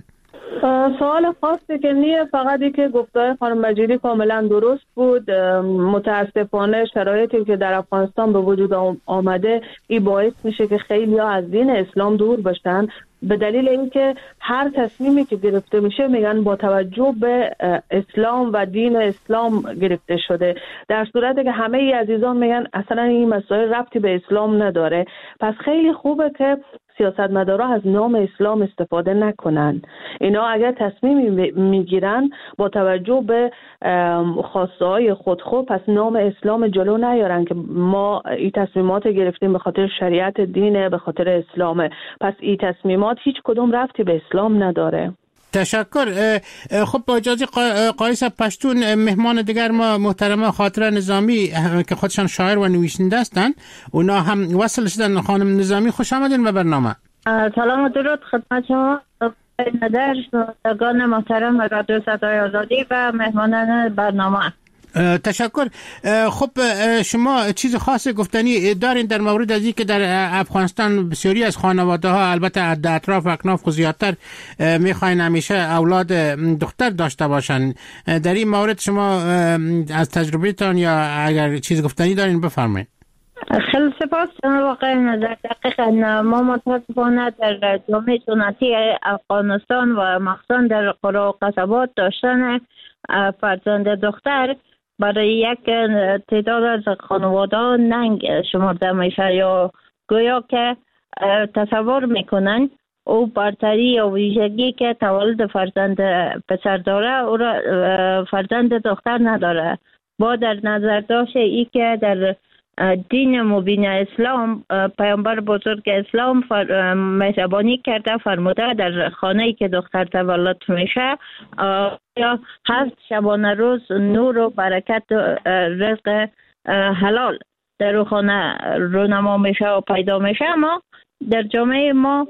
سوال خاصی که نیه، فقط ای که گفتای خانم مجیدی کاملا درست بود. متاسفانه شرایطی که در افغانستان به وجود آمده این باعث میشه که خیلی ها از دین اسلام دور بشن، به دلیل اینکه هر تصمیمی که گرفته میشه میگن با توجه به اسلام و دین اسلام گرفته شده، در صورتی که همه ای عزیزان میگن اصلا این مسائل ربطی به اسلام نداره. پس خیلی خوبه که سیاستمدارا از نام اسلام استفاده نکنن. اینا اگر تصمیمی میگیرن با توجه به خواسته های خود پس نام اسلام جلو نیارن که ما این تصمیمات گرفتیم به خاطر شریعت دینه، به خاطر اسلامه. پس این تصمیمات هیچ کدوم ربطی به اسلام نداره. تشکر. خب با اجازه قاری صاحب پشتون، مهمان دیگر ما محترمه خاطره نظامی که خودشان شاعر و نویسنده هستند، اونا هم وصل شدن. خانم نظامی خوش آمدین به برنامه. سلام و درود خدمت شما نظر شنوندگان محترم رادیو صدای آزادی و مهمانان برنامه. تشکر. خب شما چیز خاصی گفتنی دارین در مورد از اینکه در افغانستان بسیاری از خانواده ها، البته در اطراف اکناف زیادتر میخواین همیشه اولاد دختر داشته باشن، در این مورد شما از تجربهتان یا اگر چیز گفتنی دارین بفرمایید. خیلی سپاس واقعا نظر. دقیقا ما متاسفانه در جامعه سنتی افغانستان و مخصوصا در قرى و قصبات داشتن فرزند دختر برای یک تعداد از خانواده ننگ شمرده میشه، یا گویا که تصور میکنن او برتری یا ویژگی که تولد فرزند پسر داره او را فرزند دختر نداره. با در نظر داشت ای که در دین مبین اسلام، پیامبر بزرگ اسلام مهربانی کرده فرموده در خانه‌ای که دختر تولد میشه یا 7 شبانه روز نور و برکت و رزق حلال در اون خانه رونما میشه و پیدا میشه. اما در جامعه ما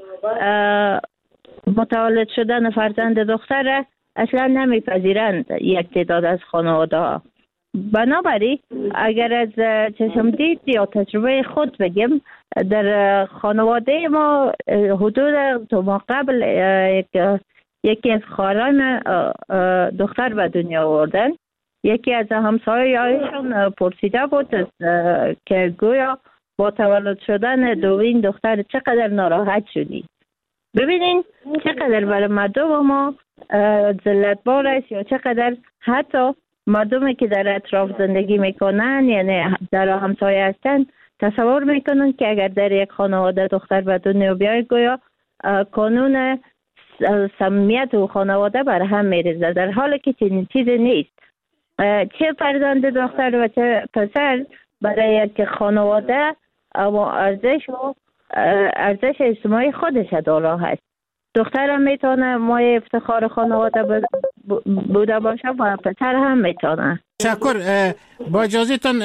متولد شدن فرزند دختر اصلا نمیپذیرند یک تعداد از خانواده ها. بنابراین اگر از چشمدید یا تجربه خود بگیم، در خانواده ما حدود تا ما قبل یکی از خواهران دختر به دنیا آوردن. یکی از همسایه‌هایشان پرسیده بود که گویا با تولد شدن دومین دختر چقدر ناراحت شدی. ببینین چقدر برای مردم ما ذلت‌بار است، یا چقدر حتی مردمی که در اطراف زندگی میکنن، یعنی در همسایه هستن، تصور میکنن که اگر در یک خانواده دختر به دنیا بیاید گویا قانون صمیمیت و خانواده بر هم میریزه، در حالی که چنین چیزی نیست. چه فرزند دختر و چه پسر برای یک خانواده اما ارزش اجتماعی خودش دارا هست. دختر هم میتونه مایه افتخار خانواده بوده باشه و پسر هم میتونه. تشکر. با اجازهتان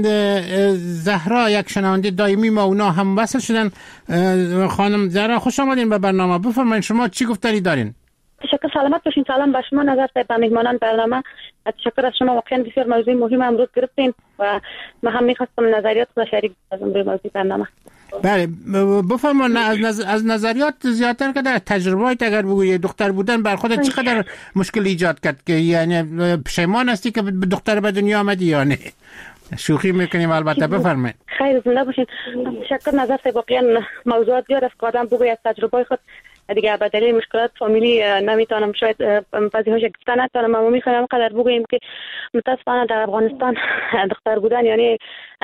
زهرا، یک شنونده دائمی ما، اونا هم وصل شدن. خانم زهرا خوش آمدین به برنامه. بفرمایید شما چی گفتنی دارین؟ تشکر، سلامت باشین. سلام به شما نظر به میهمانان برنامه. تشکر از شما، واقعا بسیار موضوع مهم امروز گرفتین و من هم میخواستم نظریات را شریک کنم به موضوع برنامه. بله بفرمایید. از نظریات زیادتر که در تجربه‌ات اگر بگویی دختر بودن بر خودت چقدر مشکل ایجاد کرد، که یعنی پشیمان هستی که دختر به دنیا آمدی یا نه؟ شوخی میکنیم البته. بفرمایید. خیر، زنده باشین. تشکر. نظر واقعا موضوعات زیاد است که آدم بگوید از تجربه خود دیگه به دلیل مشکلات فامیلی نمیتونم، شاید بعضی هاش گفتن نتونم. ما میخوایم قدر بگوییم که متاسفانه در افغانستان دختر بودن یعنی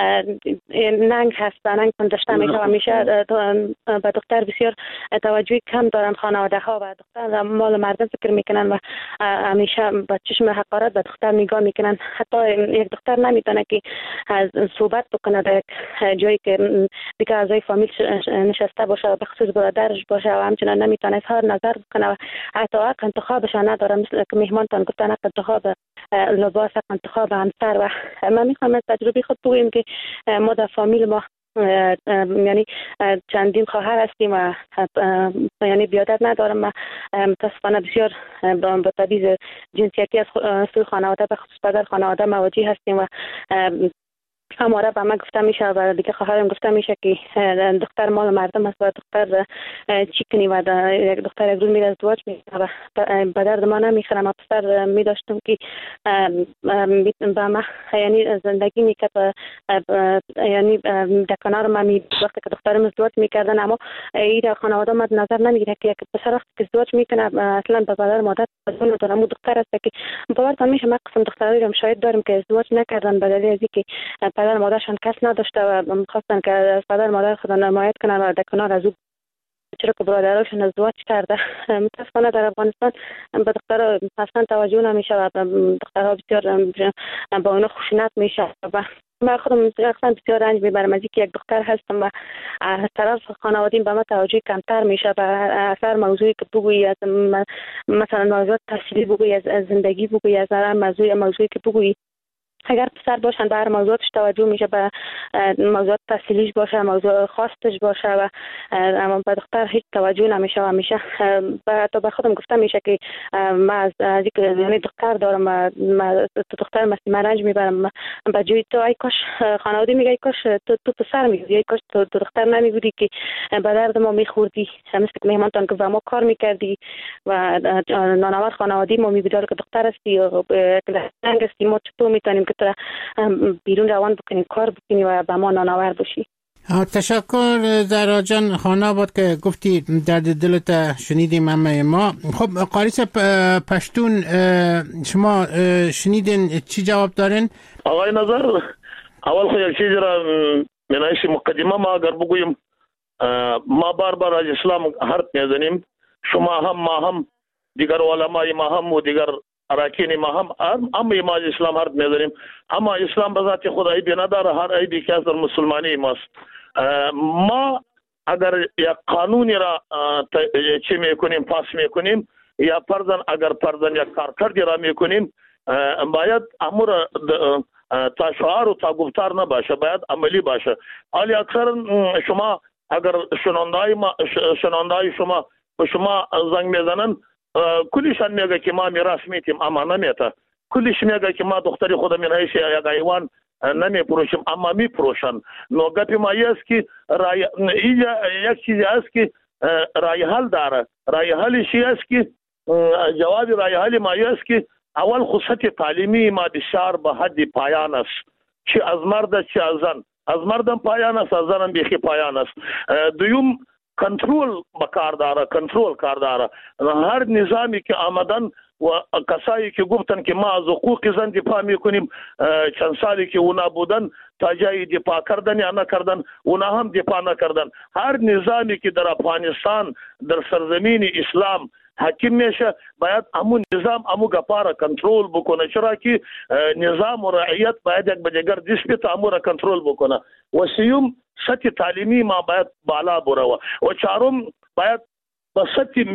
ننگ هست، ننگ داشته میشه و میشه به دختر بسیار توجهی کم دارن خانواده ها و دختر مال مردم فکر میکنن و همیشه با چشم حقارت به دختر نگاه میکنن. حتی یک دختر نمیتونه که صحبت بکنه در یک جایی که دیگه اعضای فامیل نشسته باشه، به خصوص برادرش باشه، و همچنان نمیتونه اظهار نظر بکنه و حتی حق انتخابش نداره. مثل که مهمانتان گفتن حق انتخاب لباس، حق انتخاب همسر. و من میخوام از تجربه خود بگویم که ما در فامیل ما یعنی چندین خواهر هستیم و یعنی بیادر ندارم. متاسفانه بسیار با تبعیض جنسیتی از سوی خانواده به خصوص پدر خانواده مواجه هستیم و همواره به من گفته میشه و دیگه خواهرم گفته میشه که دختر مال مردم است و دختر چی کنی و یک دختر یک روز میره ازدواج میکنه و به درد ما نمیخوره. ما پسر میداشتم که به ما یعنی زندگی میکرد یعنی در کنار ما وقتی که دخترم ازدواج میکردن، اما این خانواده مد نظر نمیگیره که یک پسر وقتی که ازدواج میکنه اصلا به پدر مادر بدون دارم و دختر است که باورتان میشه ما قسم دخترایی شاید داریم که ازدواج نکردن به دلیل اینکه پدر مادرشان کس نداشته و می‌خواستن که از پدر مادر خود نمایت کنن و در کنار از او چرا که برادرشون ازدواج کرده. متاسفانه در افغانستان به دخترها اصلا توجه نمیشه و دخترها بسیار با اونها خشونت میشه و من خودم بسیار رنج میبرم از اینکه یک دختر هستم و از طرف خانوادیم به من توجه کمتر میشه و اثر موضوعی که بگویی از مثلا موضوع تحصیلی بگویی، از زندگی بگویی، از موضوعی که بگویی اگر پسر باشن به هر موضوعاتش توجه میشه، به موضوعات تحصیلیش باشه، موضوع خاصش باشه و اما به دختر هیچ توجه نمیشه و میشه تا به خودم گفته میشه که من از اینکه یعنی دختر دارم و دختر من رنج میبرم به جای تو ای کاش خانواده میگه ای کاش تو پسر میگی، ای کاش تو دختر نمیبودی که به درد ما میخوردی، مثل که مهمانتان که با ما کار میکردی و نانآور خانوادی ما میبودال که دختر هستی و رنگ هستی، ما چطور میتونیم که تو بیرون روان بکنیم کار بکنی و به ما نانآور باشی. تشکر زهرا جان. خانه بود که گفتی درد دلت شنیدیم همه ما. خب قاریس پشتون شما شنیدین چی جواب دارین؟ آقای نظر اول خود یک چیز را منایش مقدمه ما اگر بگویم ما بار از اسلام حرف میزنیم، شما هم ما هم دیگر علمای ما هم و دیگر اراکین ما هم ایمان اسلام حرف می‌زنیم، اما اسلام به ذات خود عیبی نداره، هر عیبی که از در مسلمانی ماست. ما اگر یک قانونی را چی میکنیم پاس میکنیم یا پردن اگر پردن یک کارکردی را میکنیم باید امور تا شعار و تا گفتار نباشه، باید عملی باشه. حالی اکثر شما اگر شنوندای شما به شما زنگ میزنن کلیشان میگه که ما میراث میتیم اما نمیته، کلیش میگه که ما دختری خود من هیچ یک حیوان نمیپروشیم اما میپروشن. نو گپی ما است که یک چیزی است که رای حل داره. رای حلش است که جواب رای حل ما است که اول خصوصیت تعلیمی ما بسیار به حد پایان است، چه از مرد چه از زن. از مردم پایان است، از زنم بیخی پایان است. دوم کنترل بکار داره، کنترل کار داره. هر نظامی که آمدن و کسایی که گفتن که ما از حقوق زن دفاع میکنیم، چند سالی که اونا بودن تا جای دفاع کردن یا نکردن، اونا هم دفاع نکردن. هر نظامی که در افغانستان در سرزمین اسلام حاکم میشه باید امون نظام امو گپاره کنترل بکنه، چرا که نظام و رعیت باید یک به دیگر دست امور کنترل بکنه. و سیوم سطح تعلیمی ما باید بالا بروه و چهارم باید به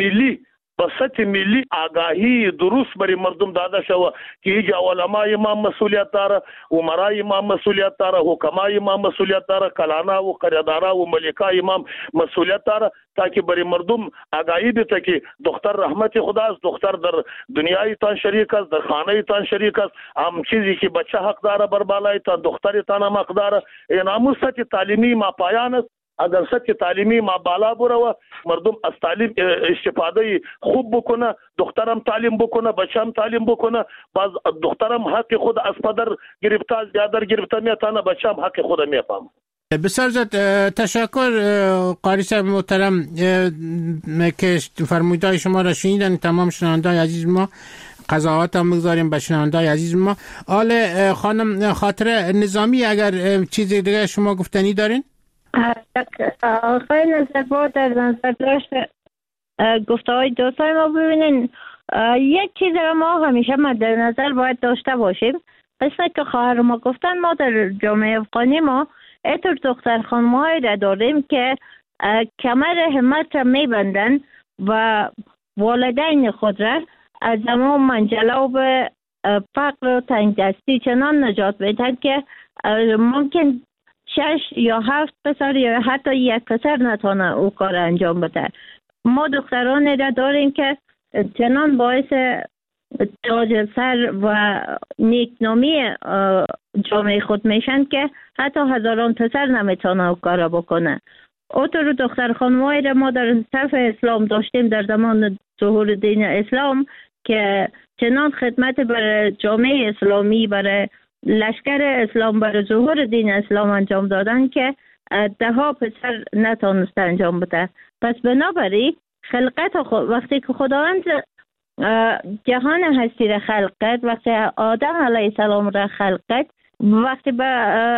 سطح ملی آگاهی درست برای مردم داده شوه که هیچ علمای ما مسئولیت داره، عمرای ما مسئولیت داره، حکمای ما مسئولیت داره، کلانا و قریدارا و ملکای ما مسئولیت داره، تاکه برای مردم آگاهی بیته که دختر رحمت خداست، دختر در دنیای تان شریک است، در خانه تان شریک است. هم چیزی که بچه حق داره بر بالای تان، دختر تان هم حق داره. این همون سطح تعلیمی ما پایان است. اگر سطح تعلیمی ما بالا بروه، مردم از تعلیم استفاده خوب بکنه، دخترم تعلیم بکنه، بچه‌م تعلیم بکنه، باز دخترم حق خود از پدر گرفته، از مادر گرفته میتونه، بچه‌م حق خود میفهمه. بسیار زیاد تشکر قاری صاحب محترم که فرمودهای شما را شنیدن. تمام شنوندای عزیز ما قضاوت هم بگذاریم به شنوندای عزیز ما. آل خانم خاطر نظامی اگر چیزی دیگه شما گفتنی دارین؟ آقای نظربا در نظر داشت گفته های دوستای ما ببینین، یک چیز را ما همیشه مد نظر باید داشته باشیم. مثل که خواهر ما گفتن، ما در جامعه افغانی ما اینطور دختر خانم‌هایی را داریم که کمر همت را میبندن و والدین خود را از زمان منجلاب فقر و تنگ دستی چنان نجات میدن که ممکن 6 یا 7 پسر یا حتی یک پسر نتونه او کار انجام بده. ما دختران را داریم که چنان باعث تاج سر و نیکنامی جامعه خود میشن که حتی هزاران پسر نمیتونه او کار بکنه. اوتر دختر خانمایی را ما در صف اسلام داشتیم در زمان ظهور دین اسلام که چنان خدمت بر جامعه اسلامی، برای لشکر اسلام، برای ظهور دین اسلام انجام دادن که 10 پسر نتونسته انجام بده. پس بنابراین خلقت وقتی که خداوند جهان هستی را خلق کرد، وقتی آدم علیه السلام را خلق کرد، وقتی به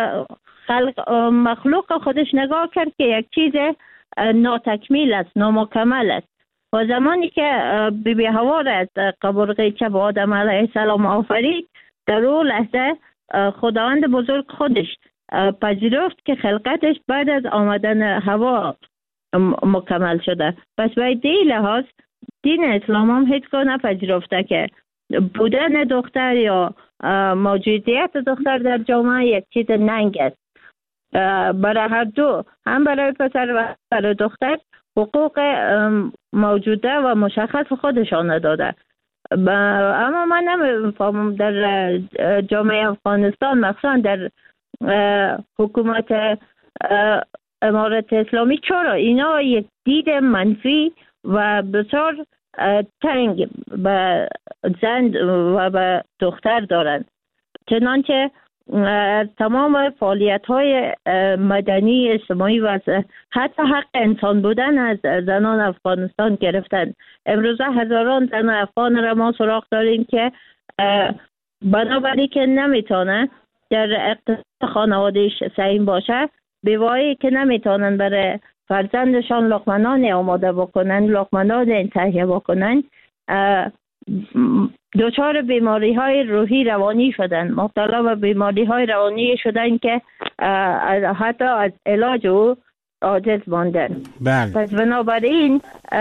مخلوق خودش نگاه کرد که یک چیز ناتکمیل است، نامکمل است، و زمانی که بیبی حوا را از قبر چپ آدم علیه السلام آفرید، در اون لحظه خداوند بزرگ خودش پذیرفت که خلقتش بعد از آمدن حوا مکمل شده. پس باید دی لحاظ دین اسلام هم هیچگاه نپذیرفته که بودن دختر یا موجودیت دختر در جامعه یک چیز ننگ است. برای هر دو، هم برای پسر و برای دختر، حقوق موجوده و مشخص خودشان داده. اما من نمیفهمم در جامعه افغانستان، مخصوصا در حکومت امارت اسلامی، چرا اینا یک دید منفی و بسیار تنگ به زن و به دختر دارند، چنانچه تمام فعالیت های مدنی، اجتماعی و حتی حق انسان بودن از زنان افغانستان گرفتن. امروزه هزاران زن افغان را ما سراغ داریم که بنابراین که نمیتونه در اقتصاد خانوادهش سعیم باشه، بیوایی که نمیتونن برای فرزندشان لقمه نان آماده بکنن، لقمه نان تهیه بکنن، دچار بیماری های روحی روانی شدن، مبتلا به بیماری های روانی شدن که حتی از علاج او عاجز ماندن. بله. پس بنابراین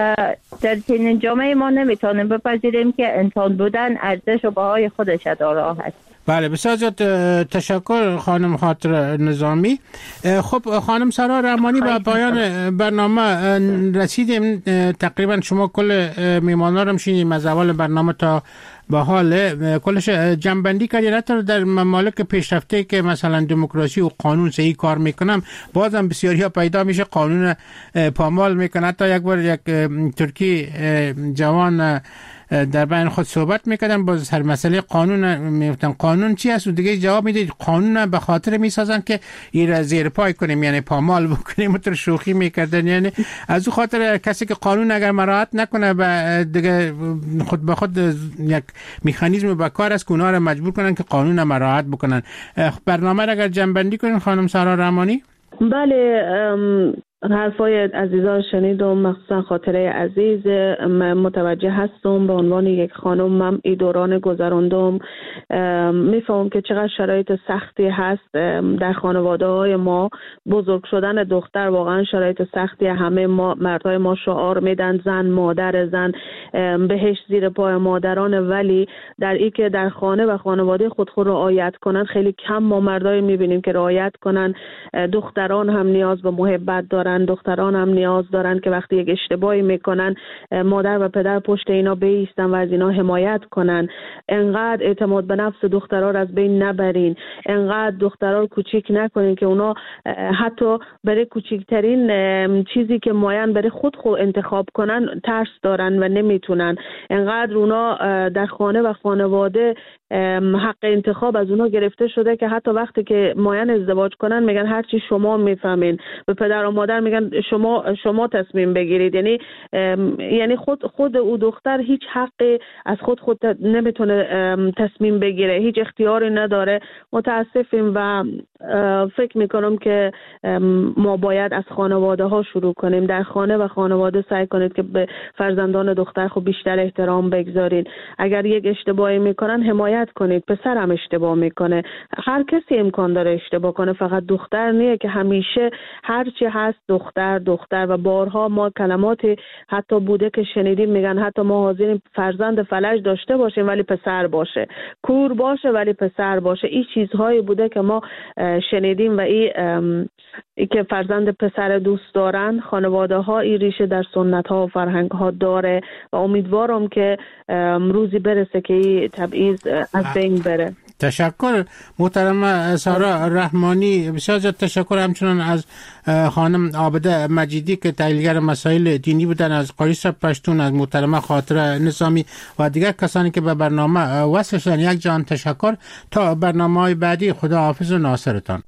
در چنین جامعه ما نمیتونیم بپذیریم که انسان بودن ارزش و بهای خودش دارا هست. بله، بسیار زیاد تشکر خانم خاطر نظامی. خب خانم سارا رحمانی، به پایان برنامه رسیدیم. تقریبا شما کل میمانا رو شنیدیم از اول برنامه تا به حال کلش جنبندی کردین. حتی در ممالک پیشرفته که مثلا دموکراسی و قانون صحیح کار میکنم، بازم بسیاری ها پیدا میشه قانون پامال میکنه. حتی یک بار یک ترکی جوان در بین خود صحبت میکردن، باز هر مسئله قانون میگفتن قانون چی است و دیگه جواب میدید قانون به خاطر میسازن که این را زیر پای کنیم، یعنی پامال بکنیم. متر شوخی میکردن، یعنی از او خاطر کسی که قانون اگر مراعات نکنه دیگه خود به خود یک مکانیزم به کار است که اونها را مجبور کنن که قانون مراعات بکنن. برنامه را اگر جنبندی کنین خانم سارا رحمانی. بله، حرفای عزیزان شنیدم، مخصوصا خاطره عزیز. متوجه هستم به عنوان یک خانم من این دوران گذراندم، میفهمم که چقدر شرایط سختی هست در خانواده های ما. بزرگ شدن دختر واقعا شرایط سختی. همه ما مردای ما شعار میدن زن مادر، زن بهشت زیر پای مادران، ولی در این که در خانه و خانواده خود رعایت کنن خیلی کم ما مردای میبینیم که رعایت کنن. دختران هم نیاز به محبت دارن، دختران هم نیاز دارن که وقتی یک اشتباهی میکنن مادر و پدر پشت اینا بایستن و از اینا حمایت کنن. انقدر اعتماد به نفس دخترها را از بین نبرین، انقدر دخترها رو کوچیک نکنین که اونا حتی برای کوچکترین چیزی که مایان برای خود انتخاب کنن ترس دارن و نمیتونن. انقدر اونا در خانه و خانواده حق انتخاب از اونا گرفته شده که حتی وقتی که مایان ازدواج کنن میگن هرچی شما میفهمین. به پدر و مادر میگن شما تصمیم بگیرید. یعنی خود او دختر هیچ حقی از خود نمیتونه تصمیم بگیره، هیچ اختیاری نداره. متاسفیم و فکر میکنم که ما باید از خانواده ها شروع کنیم. در خانه و خانواده سعی کنید که به فرزندان دختر خب بیشتر احترام بگذارید. اگر یک اشتباهی میکنن حمایت کنید. پسرم اشتباه میکنه، هر کسی امکان داره اشتباه کنه، فقط دختر نیه که همیشه هرچی هست دختر و بارها ما کلماتی حتی بوده که شنیدیم میگن حتی ما حاضریم فرزند فلج داشته باشیم ولی پسر باشه، کور باشه ولی پسر باشه. این چیزهایی بوده که ما شنیدیم و این که فرزند پسر دوست دارن. خانواده ها این ریشه در سنت ها و فرهنگ ها داره و امیدوارم که روزی برسه که این تبعیض از بین بره. تشکر محترم سارا رحمانی. بسیار زیاد تشکر همچنان از خانم عابده مجیدی که تحلیلگر مسائل دینی بودن، از قاری صاحب پشتون، از محترم خاطر نظامی و دیگر کسانی که به برنامه وصل شدن. یک جان تشکر. تا برنامه‌های بعدی، خدا حافظ و ناصرتان.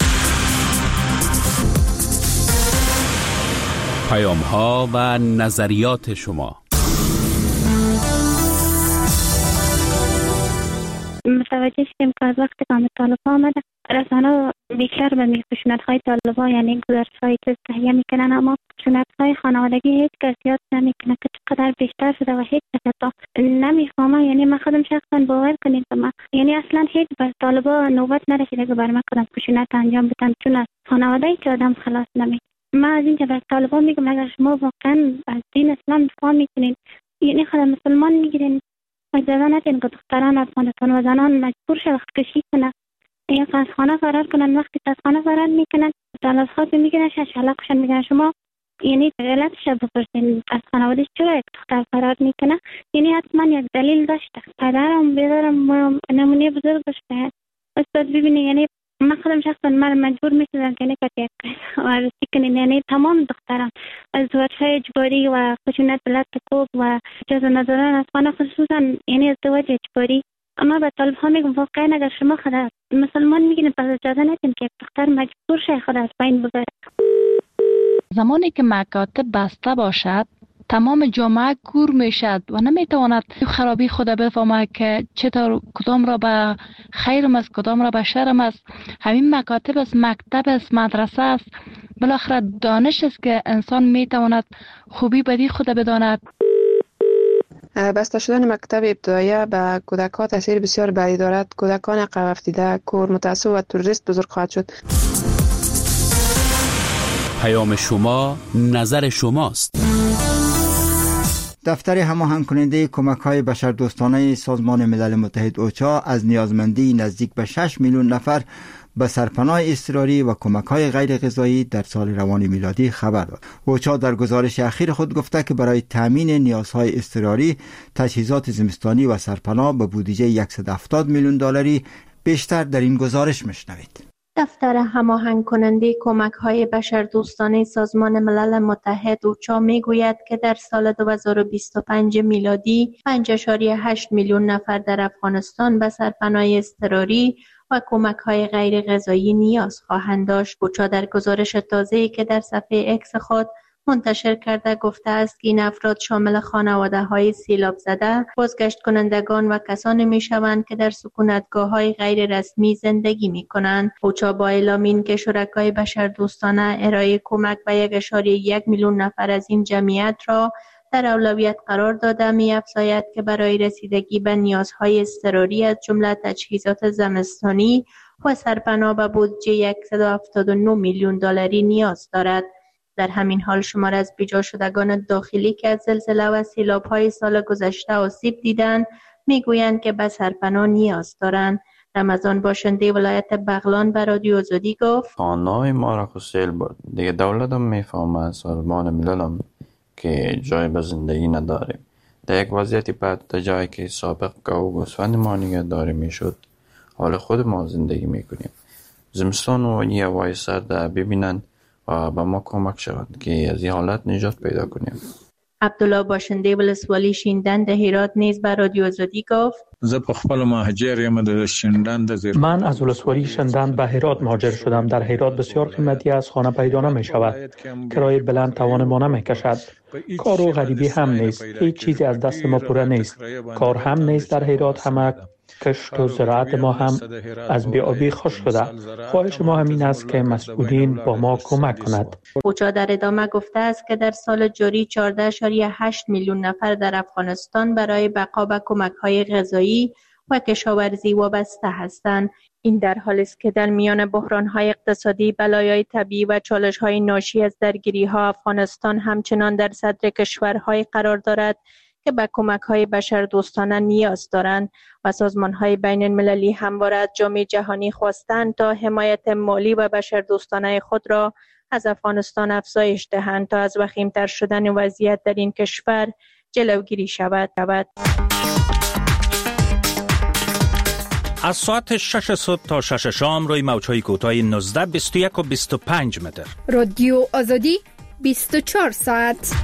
پیام‌ها و نظریات شما. متوجه شدیم که از وقتی که طالبان آمده رسانه بیشتر به خشونت‌های طالبان یعنی گزارش‌های تهیه میکنن، اما خشونت‌های خانوادگی هیچ کس یاد نمیکنه که چقدر بیشتر شده و هیچ کس نمیفهمه. یعنی من خودم شخصا باور کنید که من یعنی اصلا هیچ بر طالبان نوبت نرسیده که بر من کدام خشونت انجام بدن، چون از خانواده‌ای که آدم خلاص نمیشه. من از اینجا بر طالبان میگم اگر شما واقعا از دین اسلام دفاع میکنین، یعنی خود مسلمان میگیرین، اجازه ندین که دختران افغانستان و زنان مجبور شد کشی کنن یا از خانه فرار کنن. وقتی از خانه فرار میکنن طالب خاطر میگیرن شلاقشان میگن. شما یعنی علتش بپرسین از خانواده‌اش چرا یک دختر فرار میکنه، یعنی حتما یک دلیل داشته. پدرم بیدارم نمونه بزرگ داشته. استاد ببینید یعنی من خودم شخصا من مجبور میشدم که نکات یک وارسی کنین. یعنی تمام دختران از ازدواج‌های اجباری و خشونت بلد کوب و اجازه ندادن از خانه، خصوصا یعنی ازدواج اجباری. اما به طالب ها میگم واقعا اگر شما خود مسلمان میگین پس اجازه ندین که دختر مجبور شه خود از بین ببره. زمانی که مکاتب بسته باشد تمام جامعه کور میشد و نمیتواند خرابی خود بفهمد که چطور کدام را به خیرم است کدام را به شرم است. همین مکاتب است، مکتب است، مدرسه است، بالاخره دانش است که انسان میتواند خوبی بدی خود بداند. بسته شدن مکتب ابتدایی به کودکان تاثیر بسیار بدی دارد. کودکان عقب افتاده، کور، متعصب و تروریست بزرگ خواهد شد. پیام شما، نظر شماست. دفتر هماهنگ کننده کمک‌های بشردوستانه سازمان ملل متحد اوچا از نیازمندی نزدیک به 6 میلیون نفر به سرپناه اضطراری و کمک‌های غیر غذایی در سال روان میلادی خبر داد. اوچا در گزارش اخیر خود گفته که برای تامین نیازهای اضطراری، تجهیزات زمستانی و سرپناه به بودجه 170 میلیون دلاری بیشتر در این گزارش میشنوید. دفتر هماهنگ کننده کمک‌های بشردوستانه سازمان ملل متحد اوچا میگوید که در سال 2025 میلادی 5.8 میلیون نفر در افغانستان به سرپناه اضطراری و کمک‌های غیر غذایی نیاز خواهند داشت. اوچا در گزارش تازه‌ای که در صفحه اکس خود منتشر کرده گفته است که این افراد شامل خانواده‌های سیلاب زده، بازگشت کنندگان و کسانی می‌شوند که در سکونتگاه‌های غیر رسمی زندگی می‌کنند. اوچا با اعلام این که شرکای بشردوستانه ارائه کمک به 1.1 میلیون نفر از این جمعیت را در اولویت قرار داده، می‌افزاید که برای رسیدگی به نیازهای اضطراری از جمله تجهیزات زمستانی و سرپناه به بودجه 179 میلیون دلاری نیاز دارد. در همین حال شمار از بیجا شدگان داخلی که از زلزله و سیلاب‌های سال گذشته آسیب دیدند میگویند که به سرپناه نیاز دارند. رمضان باشنده ولایت بغلان به رادیو آزادی گفت خانه‌های ما را سیل برد. دیگه دولت هم میفهمه، سازمان ملل هم که جای به زندگی نداریم. در یک وضعیتی بعد در جایی که سابق گاو و گوسفند ما نگهداری میشد، حال خود ما زندگی میکنیم. زمستان و یه هوای سرد ببینن و به ما کمک شود که از این حالت نجات پیدا کنیم. عبدالله باشنده ولسوالی شیندند هرات نیز به رادیو آزادی گفت زه په خپل مهاجر یم د شیندند زیر. من از ولسوالی شیندند به هرات مهاجر شدم. در هرات بسیار قیمتی از خانه پیدا نمی شود. کرایه بلند توان ما نمی کشد. کار و غریبی هم نیست. هیچ چیزی از دست ما پوره نیست. کار هم نیست در هرات. همه کشت و زراعت ما هم از بی‌آبی خشک شده. خواهش ما همین است که مسئولین با ما کمک کند. اوچا در ادامه گفته است که در سال جاری 14.8 میلیون نفر در افغانستان برای بقا به کمک‌های غذایی و کشاورزی وابسته هستند. این در حالی است که در میان بحران‌های اقتصادی، بلایای طبیعی و چالش‌های ناشی از درگیری‌ها، افغانستان همچنان در صدر کشورهای قرار دارد که به کمک‌های بشردوستانه نیاز دارند و سازمان‌های بین‌المللی همواره از جامعه جهانی خواستند تا حمایت مالی و بشردوستانه خود را از افغانستان افزایش دهند تا از وخیم‌تر شدن وضعیت در این کشور جلوگیری شود. از ساعت 6 صبح تا 6 شام روی موج‌های کوتاه 19، 21 و 25 متر. رادیو آزادی 24 ساعت.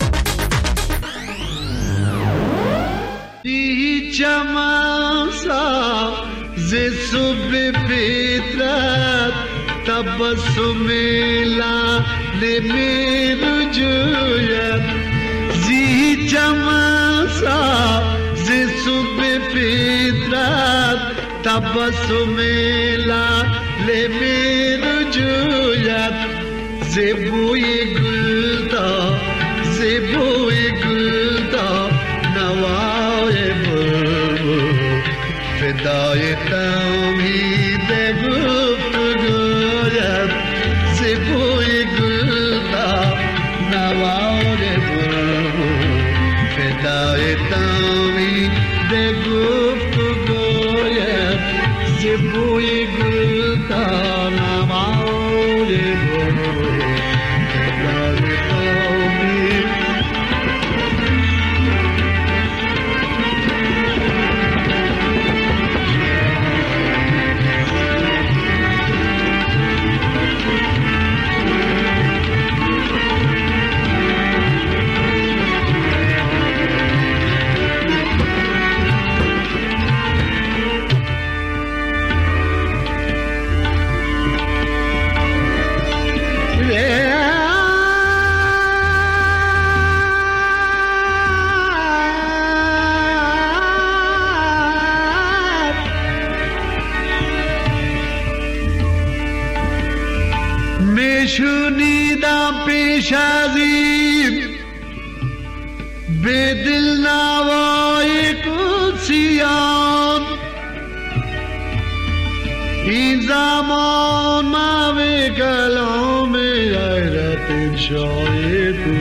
چماسا ز صبح فطرت تبسم لعل میرو جوید زی چماسا ز صبح فطرت تبسم لعل میرو جوید ز بوی گلدا ز بوی گلدا نوای فدای توحید گفتگویت زبوی گلدا نوای فدای توحید گفتگویت زبوی گلدا نوای فدای توحید. شنیدم پیش از این به دل نوا این زمان موی کلام غیرت انشای تو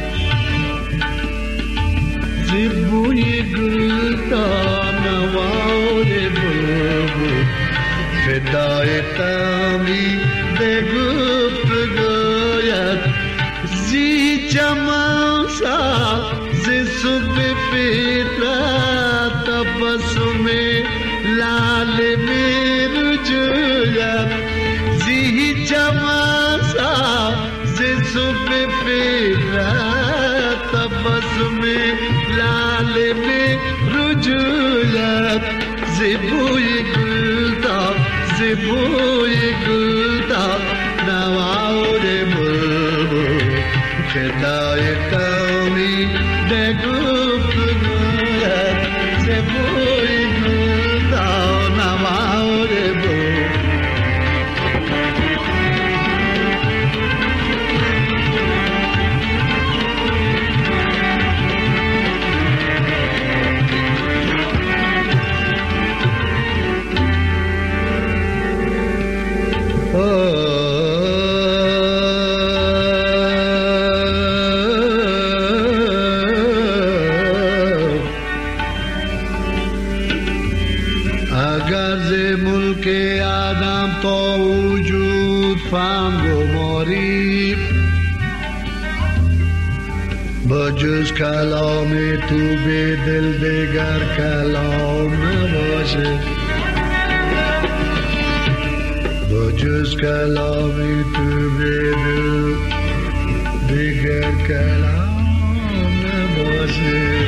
زیبوی گل تا نوار بلبل فدای تامی به گفت گوید زی چمان سا زی صبح فطرت تبسم لال می رجوید زی چمان سا زی صبح فطرت تبسم لال می رجوید زیبوی گلتا زیبوی گلتا نوار بلبل فدای قومی به گفت گوید زیبوی گلتا نوار بلبل اگر ز ملک آدم تا وجود فهم گماری بجز کلام تو به دل دیگر کلام نباشه بجز کلام تو به دل دیگر کلام نباشه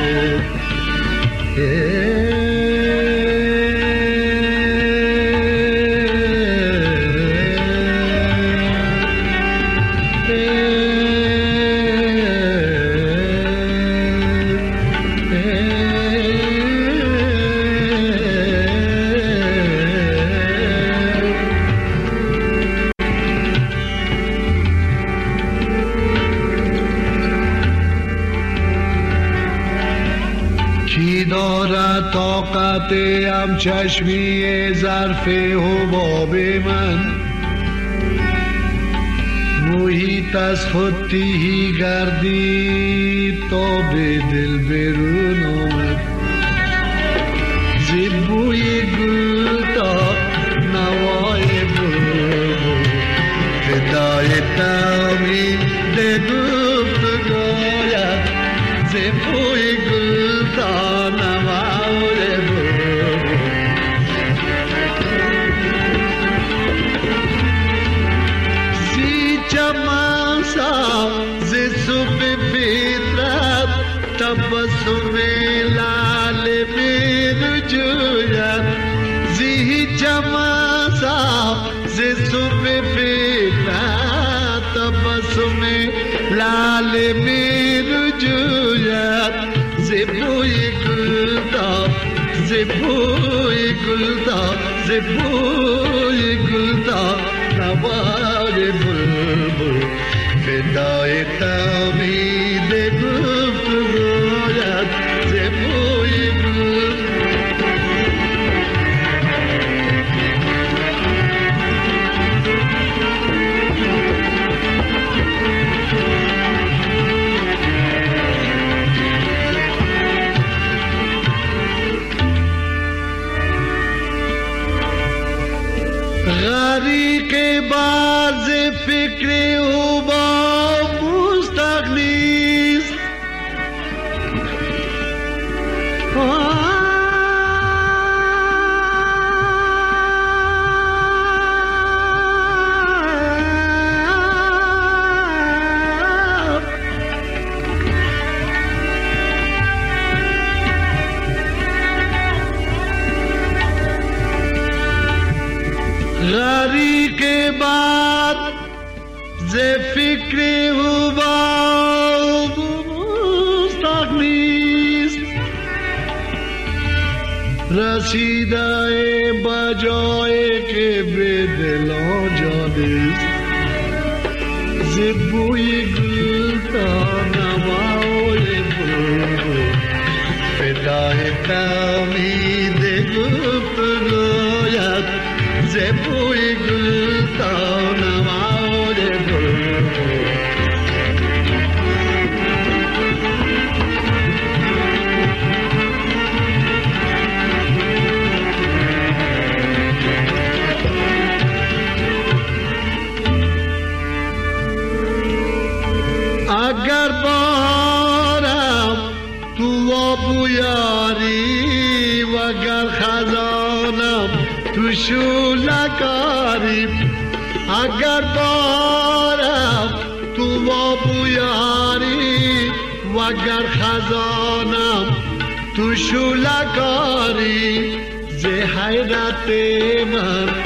طاقت هم چشمی ظرف حباب من محیط از خود تیهی گردید تا به دل برون آمد زیبوی گل تا نوای بلبل فدای تامی ده گفت گوید زیبوی گل تا نوای تبسم لال می رجوید زی جماسا زی صبح فطرت تبسم لال می رجوید زیبوی گلتا زیبوی گلتا زیبوی گلتا نوار بلبل فدای تامید گفت گوید زیبوی گل غریق باز فکر او با مستغنیست غریق بعد ز فکر او با مستغنیست رسیده بجای که به دل آجادست زیبوی گل تا نوای بلبل فدای تامید گفت گوید وگر خزانم تو شولکاری اگر بارم تو وابویاری وگر خزانم تو شولکاری ز حیرت من